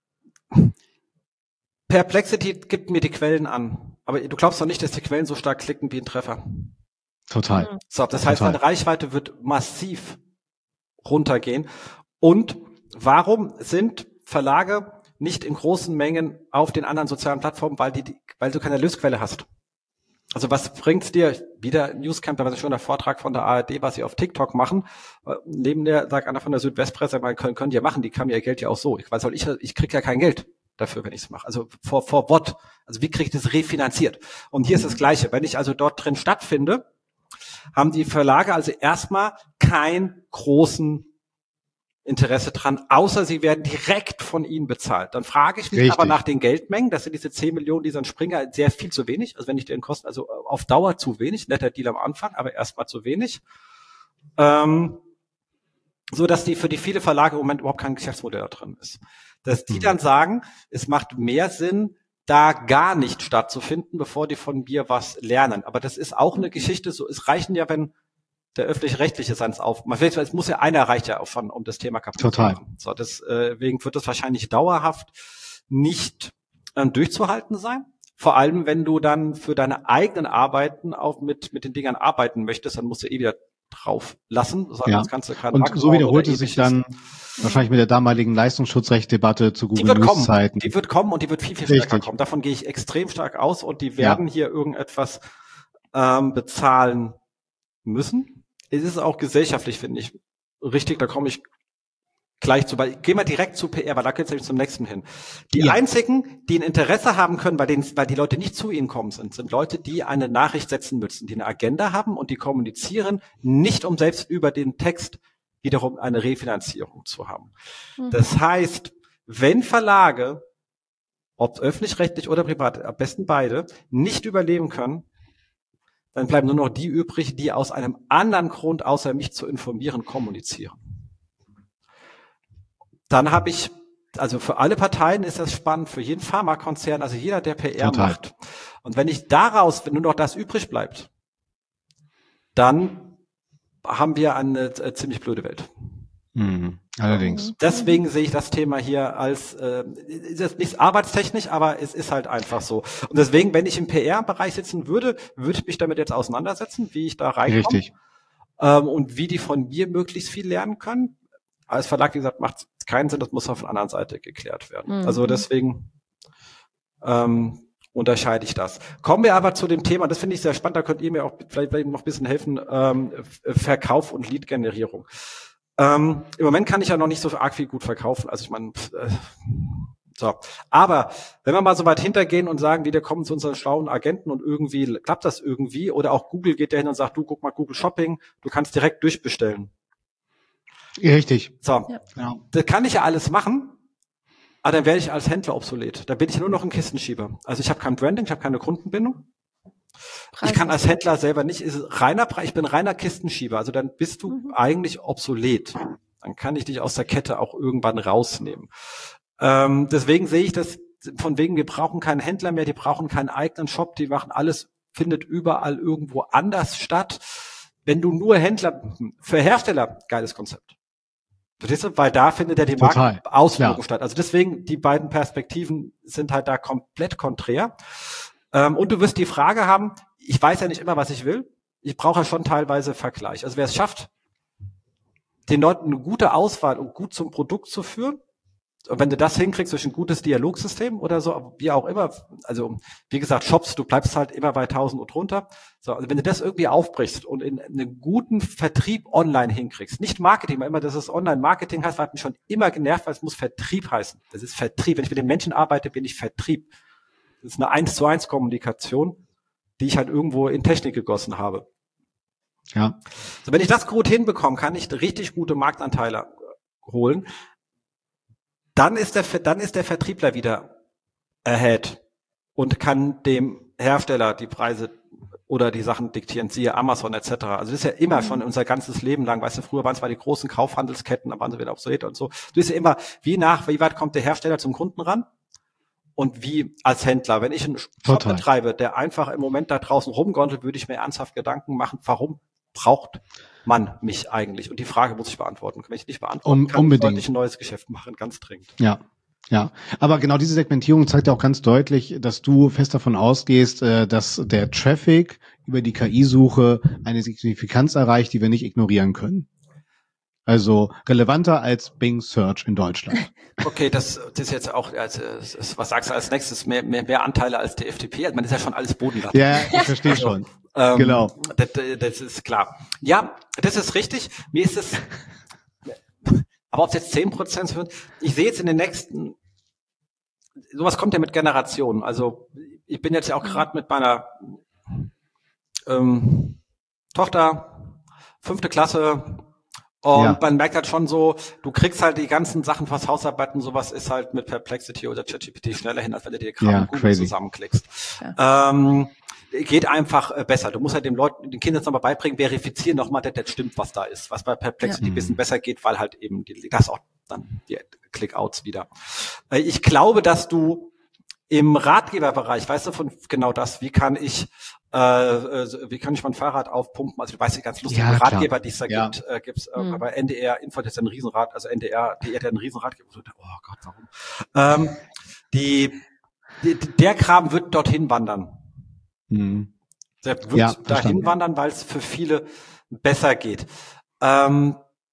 Speaker 1: Perplexity gibt mir die Quellen an. Aber du glaubst doch nicht, dass die Quellen so stark klicken wie ein Treffer.
Speaker 3: Total.
Speaker 1: So, das heißt,
Speaker 3: Total.
Speaker 1: deine Reichweite wird massiv runtergehen. Und warum sind Verlage nicht in großen Mengen auf den anderen sozialen Plattformen? Weil die, weil du keine Erlösquelle hast. Also was bringt's dir? Wieder Newscamp, da war schon der Vortrag von der A R D, was sie auf TikTok machen. Neben der, sagt einer von der Südwestpresse, man können, können die ja machen, die haben ihr Geld ja auch so. Ich weiß auch, ich, ich krieg ja kein Geld dafür, wenn ich es mache. Also for, for what? Also wie kriege ich das refinanziert? Und hier ist das Gleiche. Wenn ich also dort drin stattfinde, haben die Verlage also erstmal kein großen Interesse dran, außer sie werden direkt von ihnen bezahlt. Dann frage ich mich Richtig. aber nach den Geldmengen. Das sind diese zehn Millionen, die so ein Springer, sehr viel zu wenig. Also wenn ich den Kosten, also auf Dauer zu wenig. Netter Deal am Anfang, aber erstmal zu wenig. Ähm, so dass die für die viele Verlage im Moment überhaupt kein Geschäftsmodell da drin ist. Dass die dann sagen, es macht mehr Sinn, da gar nicht stattzufinden, bevor die von mir was lernen. Aber das ist auch eine Geschichte, so, es reichen ja, wenn der öffentlich-rechtliche seins auf, man weiß, es muss ja einer reicht ja auch von, um das Thema kaputt
Speaker 3: Total.
Speaker 1: zu machen. So, deswegen wird das wahrscheinlich dauerhaft nicht äh, durchzuhalten sein. Vor allem, wenn du dann für deine eigenen Arbeiten auch mit, mit den Dingern arbeiten möchtest, dann musst du eh wieder drauf lassen.
Speaker 3: Ja.
Speaker 1: Das kannst du keinen
Speaker 3: Und so wiederholte sich dann wahrscheinlich mit der damaligen Leistungsschutzrechtdebatte zu Google News Zeiten.
Speaker 1: Die wird kommen und die wird viel, viel stärker Richtig. kommen. Davon gehe ich extrem stark aus und die werden ja. hier irgendetwas ähm, bezahlen müssen. Es ist auch gesellschaftlich, finde ich, richtig, da komme ich gleich zu, weil gehen wir direkt zu P R, weil da geht es nämlich zum nächsten hin. Die ja. einzigen, die ein Interesse haben können, weil, denen, weil die Leute nicht zu ihnen kommen sind, sind Leute, die eine Nachricht setzen müssen, die eine Agenda haben und die kommunizieren, nicht um selbst über den Text wiederum eine Refinanzierung zu haben. Mhm. Das heißt, wenn Verlage, ob öffentlich-rechtlich oder privat, am besten beide, nicht überleben können, dann bleiben nur noch die übrig, die aus einem anderen Grund, außer mich zu informieren, kommunizieren. Dann habe ich, also für alle Parteien ist das spannend, für jeden Pharmakonzern, also jeder, der P R Total. macht. Und wenn ich daraus, wenn nur noch das übrig bleibt, dann haben wir eine äh, ziemlich blöde Welt.
Speaker 3: Mhm. Allerdings.
Speaker 1: Deswegen sehe ich das Thema hier als, äh, ist jetzt nicht arbeitstechnisch, aber es ist halt einfach so. Und deswegen, wenn ich im P R-Bereich sitzen würde, würde ich mich damit jetzt auseinandersetzen, wie ich da reinkomme.
Speaker 3: Richtig.
Speaker 1: Ähm, und wie die von mir möglichst viel lernen können. Als Verlag, wie gesagt, macht es keinen Sinn, das muss auf der anderen Seite geklärt werden. Mhm. Also deswegen ähm, unterscheide ich das. Kommen wir aber zu dem Thema, das finde ich sehr spannend, da könnt ihr mir auch vielleicht noch ein bisschen helfen, ähm, Verkauf und Lead-Generierung. Ähm, Im Moment kann ich ja noch nicht so arg viel gut verkaufen, also ich meine, äh, so. Aber wenn wir mal so weit hintergehen und sagen, wir kommen zu unseren schlauen Agenten und irgendwie klappt das irgendwie, oder auch Google geht da hin und sagt, du guck mal Google Shopping, du kannst direkt durchbestellen.
Speaker 3: Richtig.
Speaker 1: So, ja. Das kann ich ja alles machen, aber dann werde ich als Händler obsolet. Da bin ich nur noch ein Kistenschieber. Also ich habe kein Branding, ich habe keine Kundenbindung. Preis. Ich kann als Händler selber nicht, ist reiner Preis, ich bin reiner Kistenschieber. Also dann bist du mhm. eigentlich obsolet. Dann kann ich dich aus der Kette auch irgendwann rausnehmen. Ähm, deswegen sehe ich das von wegen, wir brauchen keinen Händler mehr, die brauchen keinen eigenen Shop, die machen alles, findet überall irgendwo anders statt. Wenn du nur Händler, für Hersteller, geiles Konzept. Verstehst du? Weil da findet ja die Marktauswirkung statt. Also deswegen, die beiden Perspektiven sind halt da komplett konträr. Ähm, und du wirst die Frage haben, ich weiß ja nicht immer, was ich will. Ich brauche ja schon teilweise Vergleich. Also wer es schafft, den Leuten eine gute Auswahl und gut zum Produkt zu führen, und wenn du das hinkriegst durch ein gutes Dialogsystem oder so, wie auch immer, also wie gesagt, Shops, du bleibst halt immer bei tausend und runter. So, also wenn du das irgendwie aufbrichst und in einen guten Vertrieb online hinkriegst, nicht Marketing, weil immer das ist Online-Marketing heißt, hat mich schon immer genervt, weil es muss Vertrieb heißen. Das ist Vertrieb. Wenn ich mit den Menschen arbeite, bin ich Vertrieb. Das ist eine eins zu eins Kommunikation, die ich halt irgendwo in Technik gegossen habe.
Speaker 3: Ja.
Speaker 1: So, wenn ich das gut hinbekomme, kann ich richtig gute Marktanteile holen. Dann ist der, dann ist der Vertriebler wieder ahead und kann dem Hersteller die Preise oder die Sachen diktieren, siehe Amazon et cetera. Also das ist ja immer schon unser ganzes Leben lang, weißt du, früher waren es zwar die großen Kaufhandelsketten, da waren sie wieder obsolet und so. Du bist ja immer, wie nach, wie weit kommt der Hersteller zum Kunden ran? Und wie als Händler, wenn ich einen Shop Total. betreibe, der einfach im Moment da draußen rumgondelt, würde ich mir ernsthaft Gedanken machen, warum braucht man mich eigentlich? Und die Frage muss ich beantworten. Wenn ich nicht beantworten
Speaker 3: um,
Speaker 1: kann,
Speaker 3: unbedingt.
Speaker 1: ich ein neues Geschäft machen, ganz dringend.
Speaker 3: Ja, ja. Aber genau diese Segmentierung zeigt ja auch ganz deutlich, dass du fest davon ausgehst, dass der Traffic über die K I-Suche eine Signifikanz erreicht, die wir nicht ignorieren können. Also relevanter als Bing Search in Deutschland.
Speaker 1: Okay, das, das ist jetzt auch, also, was sagst du als nächstes? Mehr, mehr, mehr Anteile als der F D P? Also, man ist ja schon alles Bodenlatte.
Speaker 3: Ja, ich verstehe
Speaker 1: also,
Speaker 3: schon.
Speaker 1: Ähm,
Speaker 3: genau.
Speaker 1: Das, das ist klar. Ja, das ist richtig. Mir ist es, aber ob es jetzt zehn Prozent wird, ich sehe jetzt in den nächsten, sowas kommt ja mit Generationen. Also ich bin jetzt ja auch gerade mit meiner ähm, Tochter, fünfte Klasse, und ja. man merkt halt schon so, du kriegst halt die ganzen Sachen, was Hausarbeiten, sowas ist halt mit Perplexity oder ChatGPT schneller hin, als wenn du dir Kram ja, und Google zusammenklickst. Ja. Ähm, geht einfach äh, besser. Du musst halt den Leuten, den Kindern nochmal beibringen, verifizieren nochmal, dass das stimmt, was da ist. Was bei Perplexity ja. ein bisschen besser geht, weil halt eben die, das auch dann die Clickouts wieder. Äh, ich glaube, dass du im Ratgeberbereich, weißt du, von genau das, wie kann ich äh, wie kann ich mein Fahrrad aufpumpen? Also du weißt die ganz lustigen ja, Ratgeber, die es da ja. gibt, äh, gibt's äh, mhm. bei N D R Info, das ist ein Riesenrad, also N D R, die hat ja einen Riesenratgeber. Oh Gott, warum? Ähm, die, die der Kram wird dorthin wandern.
Speaker 3: Mhm.
Speaker 1: Der wird ja, dahin wandern, weil es für viele besser geht. Ähm,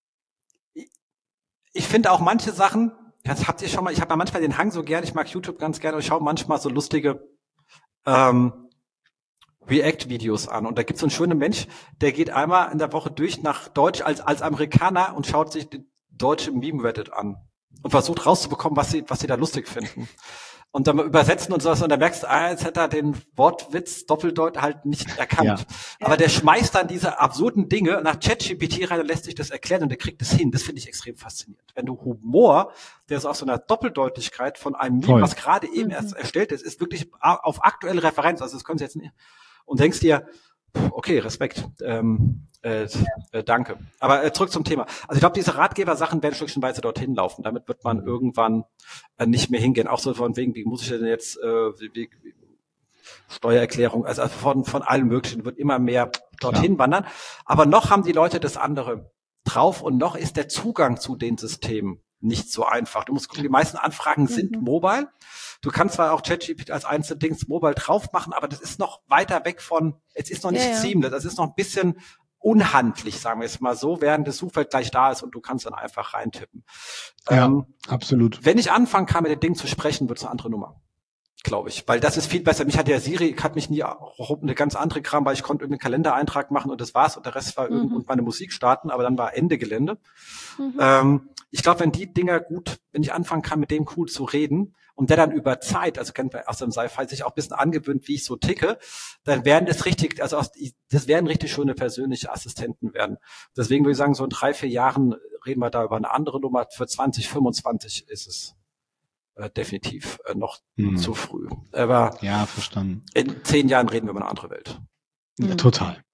Speaker 1: ich finde auch manche Sachen, das habt ihr schon mal, ich habe ja manchmal den Hang so gern, ich mag YouTube ganz gerne und ich schaue manchmal so lustige ähm, React-Videos an. Und da gibt es so einen schönen Mensch, der geht einmal in der Woche durch nach Deutsch als als Amerikaner und schaut sich die deutsche Meme-Reddit an und versucht rauszubekommen, was sie was sie da lustig finden. Und dann übersetzen und sowas und dann merkst du, ah, jetzt hat er den Wortwitz Doppeldeut halt nicht erkannt. Ja. Aber der schmeißt dann diese absurden Dinge nach ChatGPT rein und lässt sich das erklären und der kriegt das hin. Das finde ich extrem faszinierend. Wenn du Humor, der so aus so einer Doppeldeutigkeit von einem Meme, was gerade eben mhm. erst erstellt ist, ist wirklich auf aktuelle Referenz. Also das können Sie jetzt nicht. Und denkst dir, okay, Respekt, ähm, äh, äh, danke. Aber äh, zurück zum Thema. Also ich glaube, diese Ratgeber-Sachen werden stückchenweise dorthin laufen. Damit wird man irgendwann äh, nicht mehr hingehen. Auch so von wegen, wie muss ich denn jetzt äh, wie, wie, Steuererklärung, also von von allem Möglichen wird immer mehr dorthin Klar. wandern. Aber noch haben die Leute das andere drauf und noch ist der Zugang zu den Systemen nicht so einfach. Du musst gucken, die meisten Anfragen sind mhm. mobile. Du kannst zwar auch ChatGPT als einzelne Dings mobile drauf machen, aber das ist noch weiter weg von, es ist noch nicht ja, ja. seamless, das ist noch ein bisschen unhandlich, sagen wir es mal so, während das Suchfeld gleich da ist und du kannst dann einfach reintippen.
Speaker 3: Ja, ähm, absolut.
Speaker 1: Wenn ich anfangen kann, mit dem Ding zu sprechen, wird es eine andere Nummer, glaube ich, weil das ist viel besser. Mich hat der Siri, hat mich nie eine ganz andere Kram, weil ich konnte irgendeinen Kalendereintrag machen und das war's und der Rest war mhm. irgendwo meine Musik starten, aber dann war Ende Gelände. Mhm. Ähm, ich glaube, wenn die Dinger gut, wenn ich anfangen kann, mit dem cool zu reden und der dann über Zeit, also kennt man aus dem Sci-Fi, sich auch ein bisschen angewöhnt, wie ich so ticke, dann werden das richtig, also aus, das werden richtig schöne persönliche Assistenten werden. Deswegen würde ich sagen, so in drei, vier Jahren reden wir da über eine andere Nummer. Für zwanzig fünfundzwanzig ist es äh, definitiv äh, noch hm. zu früh. Aber
Speaker 3: ja, verstanden.
Speaker 1: In zehn Jahren reden wir über eine andere Welt.
Speaker 3: Ja, total.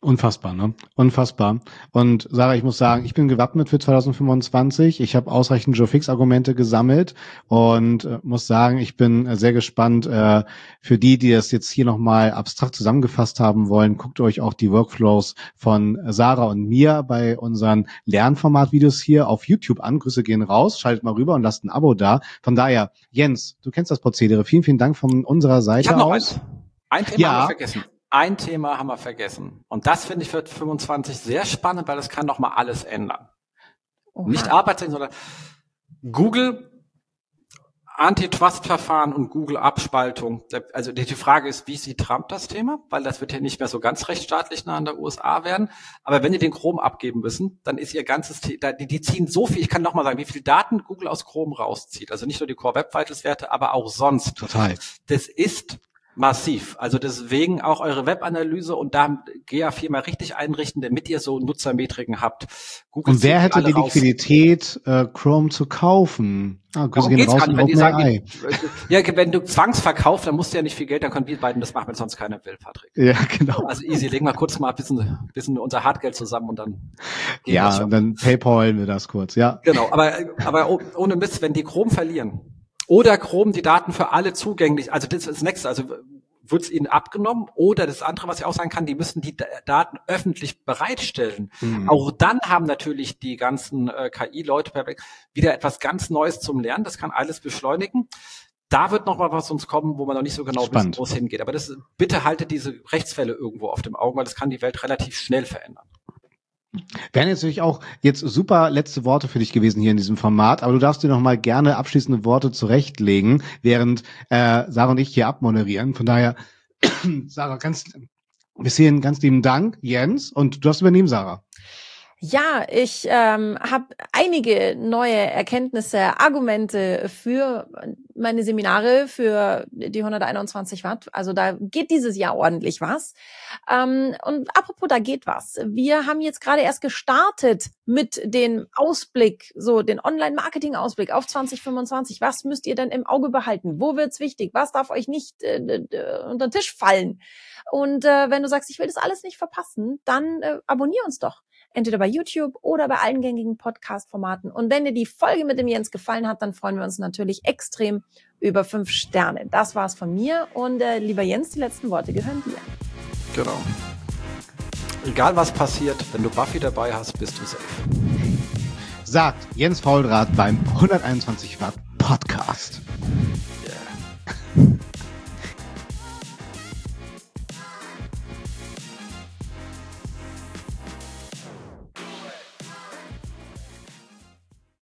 Speaker 3: Unfassbar, ne? Unfassbar. Und Sarah, ich muss sagen, ich bin gewappnet für zwanzig fünfundzwanzig. Ich habe ausreichend Joe Fix-Argumente gesammelt und äh, muss sagen, ich bin äh, sehr gespannt. Äh, für die, die das jetzt hier nochmal abstrakt zusammengefasst haben wollen, guckt euch auch die Workflows von Sarah und mir bei unseren Lernformat-Videos hier auf YouTube an. Grüße gehen raus, schaltet mal rüber und lasst ein Abo da. Von daher, Jens, du kennst das Prozedere. Vielen, vielen Dank von unserer Seite
Speaker 1: ich hab noch
Speaker 3: aus.
Speaker 1: Ein, ein Thema ja. haben wir vergessen. Ein Thema haben wir vergessen. Und das finde ich für fünfundzwanzig sehr spannend, weil das kann noch mal alles ändern. Oha. Nicht Arbeitsrecht, sondern Google Antitrust-Verfahren und Google-Abspaltung. Also die Frage ist, wie sieht Trump das Thema? Weil das wird ja nicht mehr so ganz rechtsstaatlich nah an der U S A werden. Aber wenn die den Chrome abgeben müssen, dann ist ihr ganzes, die, die ziehen so viel, ich kann noch mal sagen, wie viel Daten Google aus Chrome rauszieht. Also nicht nur die Core Web Vitals Werte, aber auch sonst.
Speaker 3: Total.
Speaker 1: Das ist massiv. Also deswegen auch eure Webanalyse und da G A vier mal richtig einrichten, damit ihr so Nutzermetriken habt.
Speaker 3: Google und wer hätte die Liquidität, äh, Chrome zu kaufen? Ah, Grüße gehen raus in OpenAI.
Speaker 1: Ja, wenn du zwangsverkaufst, dann musst du ja nicht viel Geld, dann können wir beiden das machen, wenn sonst keiner will, Patrick.
Speaker 3: Ja, genau.
Speaker 1: Also easy, legen wir kurz mal ein bisschen, bisschen unser Hartgeld zusammen und dann
Speaker 3: gehen ja, und dann PayPal wir das kurz, ja.
Speaker 1: Genau, aber, aber ohne Mist, wenn die Chrome verlieren, oder Chrome die Daten für alle zugänglich, also das ist das Nächste, also wird es ihnen abgenommen oder das andere, was ich auch sagen kann, die müssen die Daten öffentlich bereitstellen. Mhm. Auch dann haben natürlich die ganzen äh, K I-Leute wieder etwas ganz Neues zum Lernen, das kann alles beschleunigen. Da wird noch mal was uns kommen, wo man noch nicht so genau
Speaker 3: Spannend.
Speaker 1: wissen, wo es hingeht. Aber das, bitte haltet diese Rechtsfälle irgendwo auf dem Auge, weil das kann die Welt relativ schnell verändern.
Speaker 3: Wären jetzt natürlich auch jetzt super letzte Worte für dich gewesen hier in diesem Format, aber du darfst dir noch mal gerne abschließende Worte zurechtlegen, während äh, Sarah und ich hier abmoderieren. Von daher, Sarah, ganz bis hierhin ganz lieben Dank, Jens, und du darfst übernehmen, Sarah.
Speaker 2: Ja, ich ähm, habe einige neue Erkenntnisse, Argumente für meine Seminare, für die hunderteinundzwanzig Watt. Also da geht dieses Jahr ordentlich was. Ähm, und apropos, da geht was. Wir haben jetzt gerade erst gestartet mit dem Ausblick, so den Online-Marketing-Ausblick auf zwanzig fünfundzwanzig. Was müsst ihr denn im Auge behalten? Wo wird's wichtig? Was darf euch nicht äh, unter den Tisch fallen? Und äh, wenn du sagst, ich will das alles nicht verpassen, dann äh, abonnier uns doch. Entweder bei YouTube oder bei allen gängigen Podcast-Formaten. Und wenn dir die Folge mit dem Jens gefallen hat, dann freuen wir uns natürlich extrem über fünf Sterne. Das war's von mir. Und äh, lieber Jens, die letzten Worte gehören dir.
Speaker 1: Genau. Egal was passiert, wenn du Buffy dabei hast, bist du safe.
Speaker 3: Sagt Jens Fauldraht beim hunderteinundzwanzig Watt Podcast.
Speaker 1: Yeah.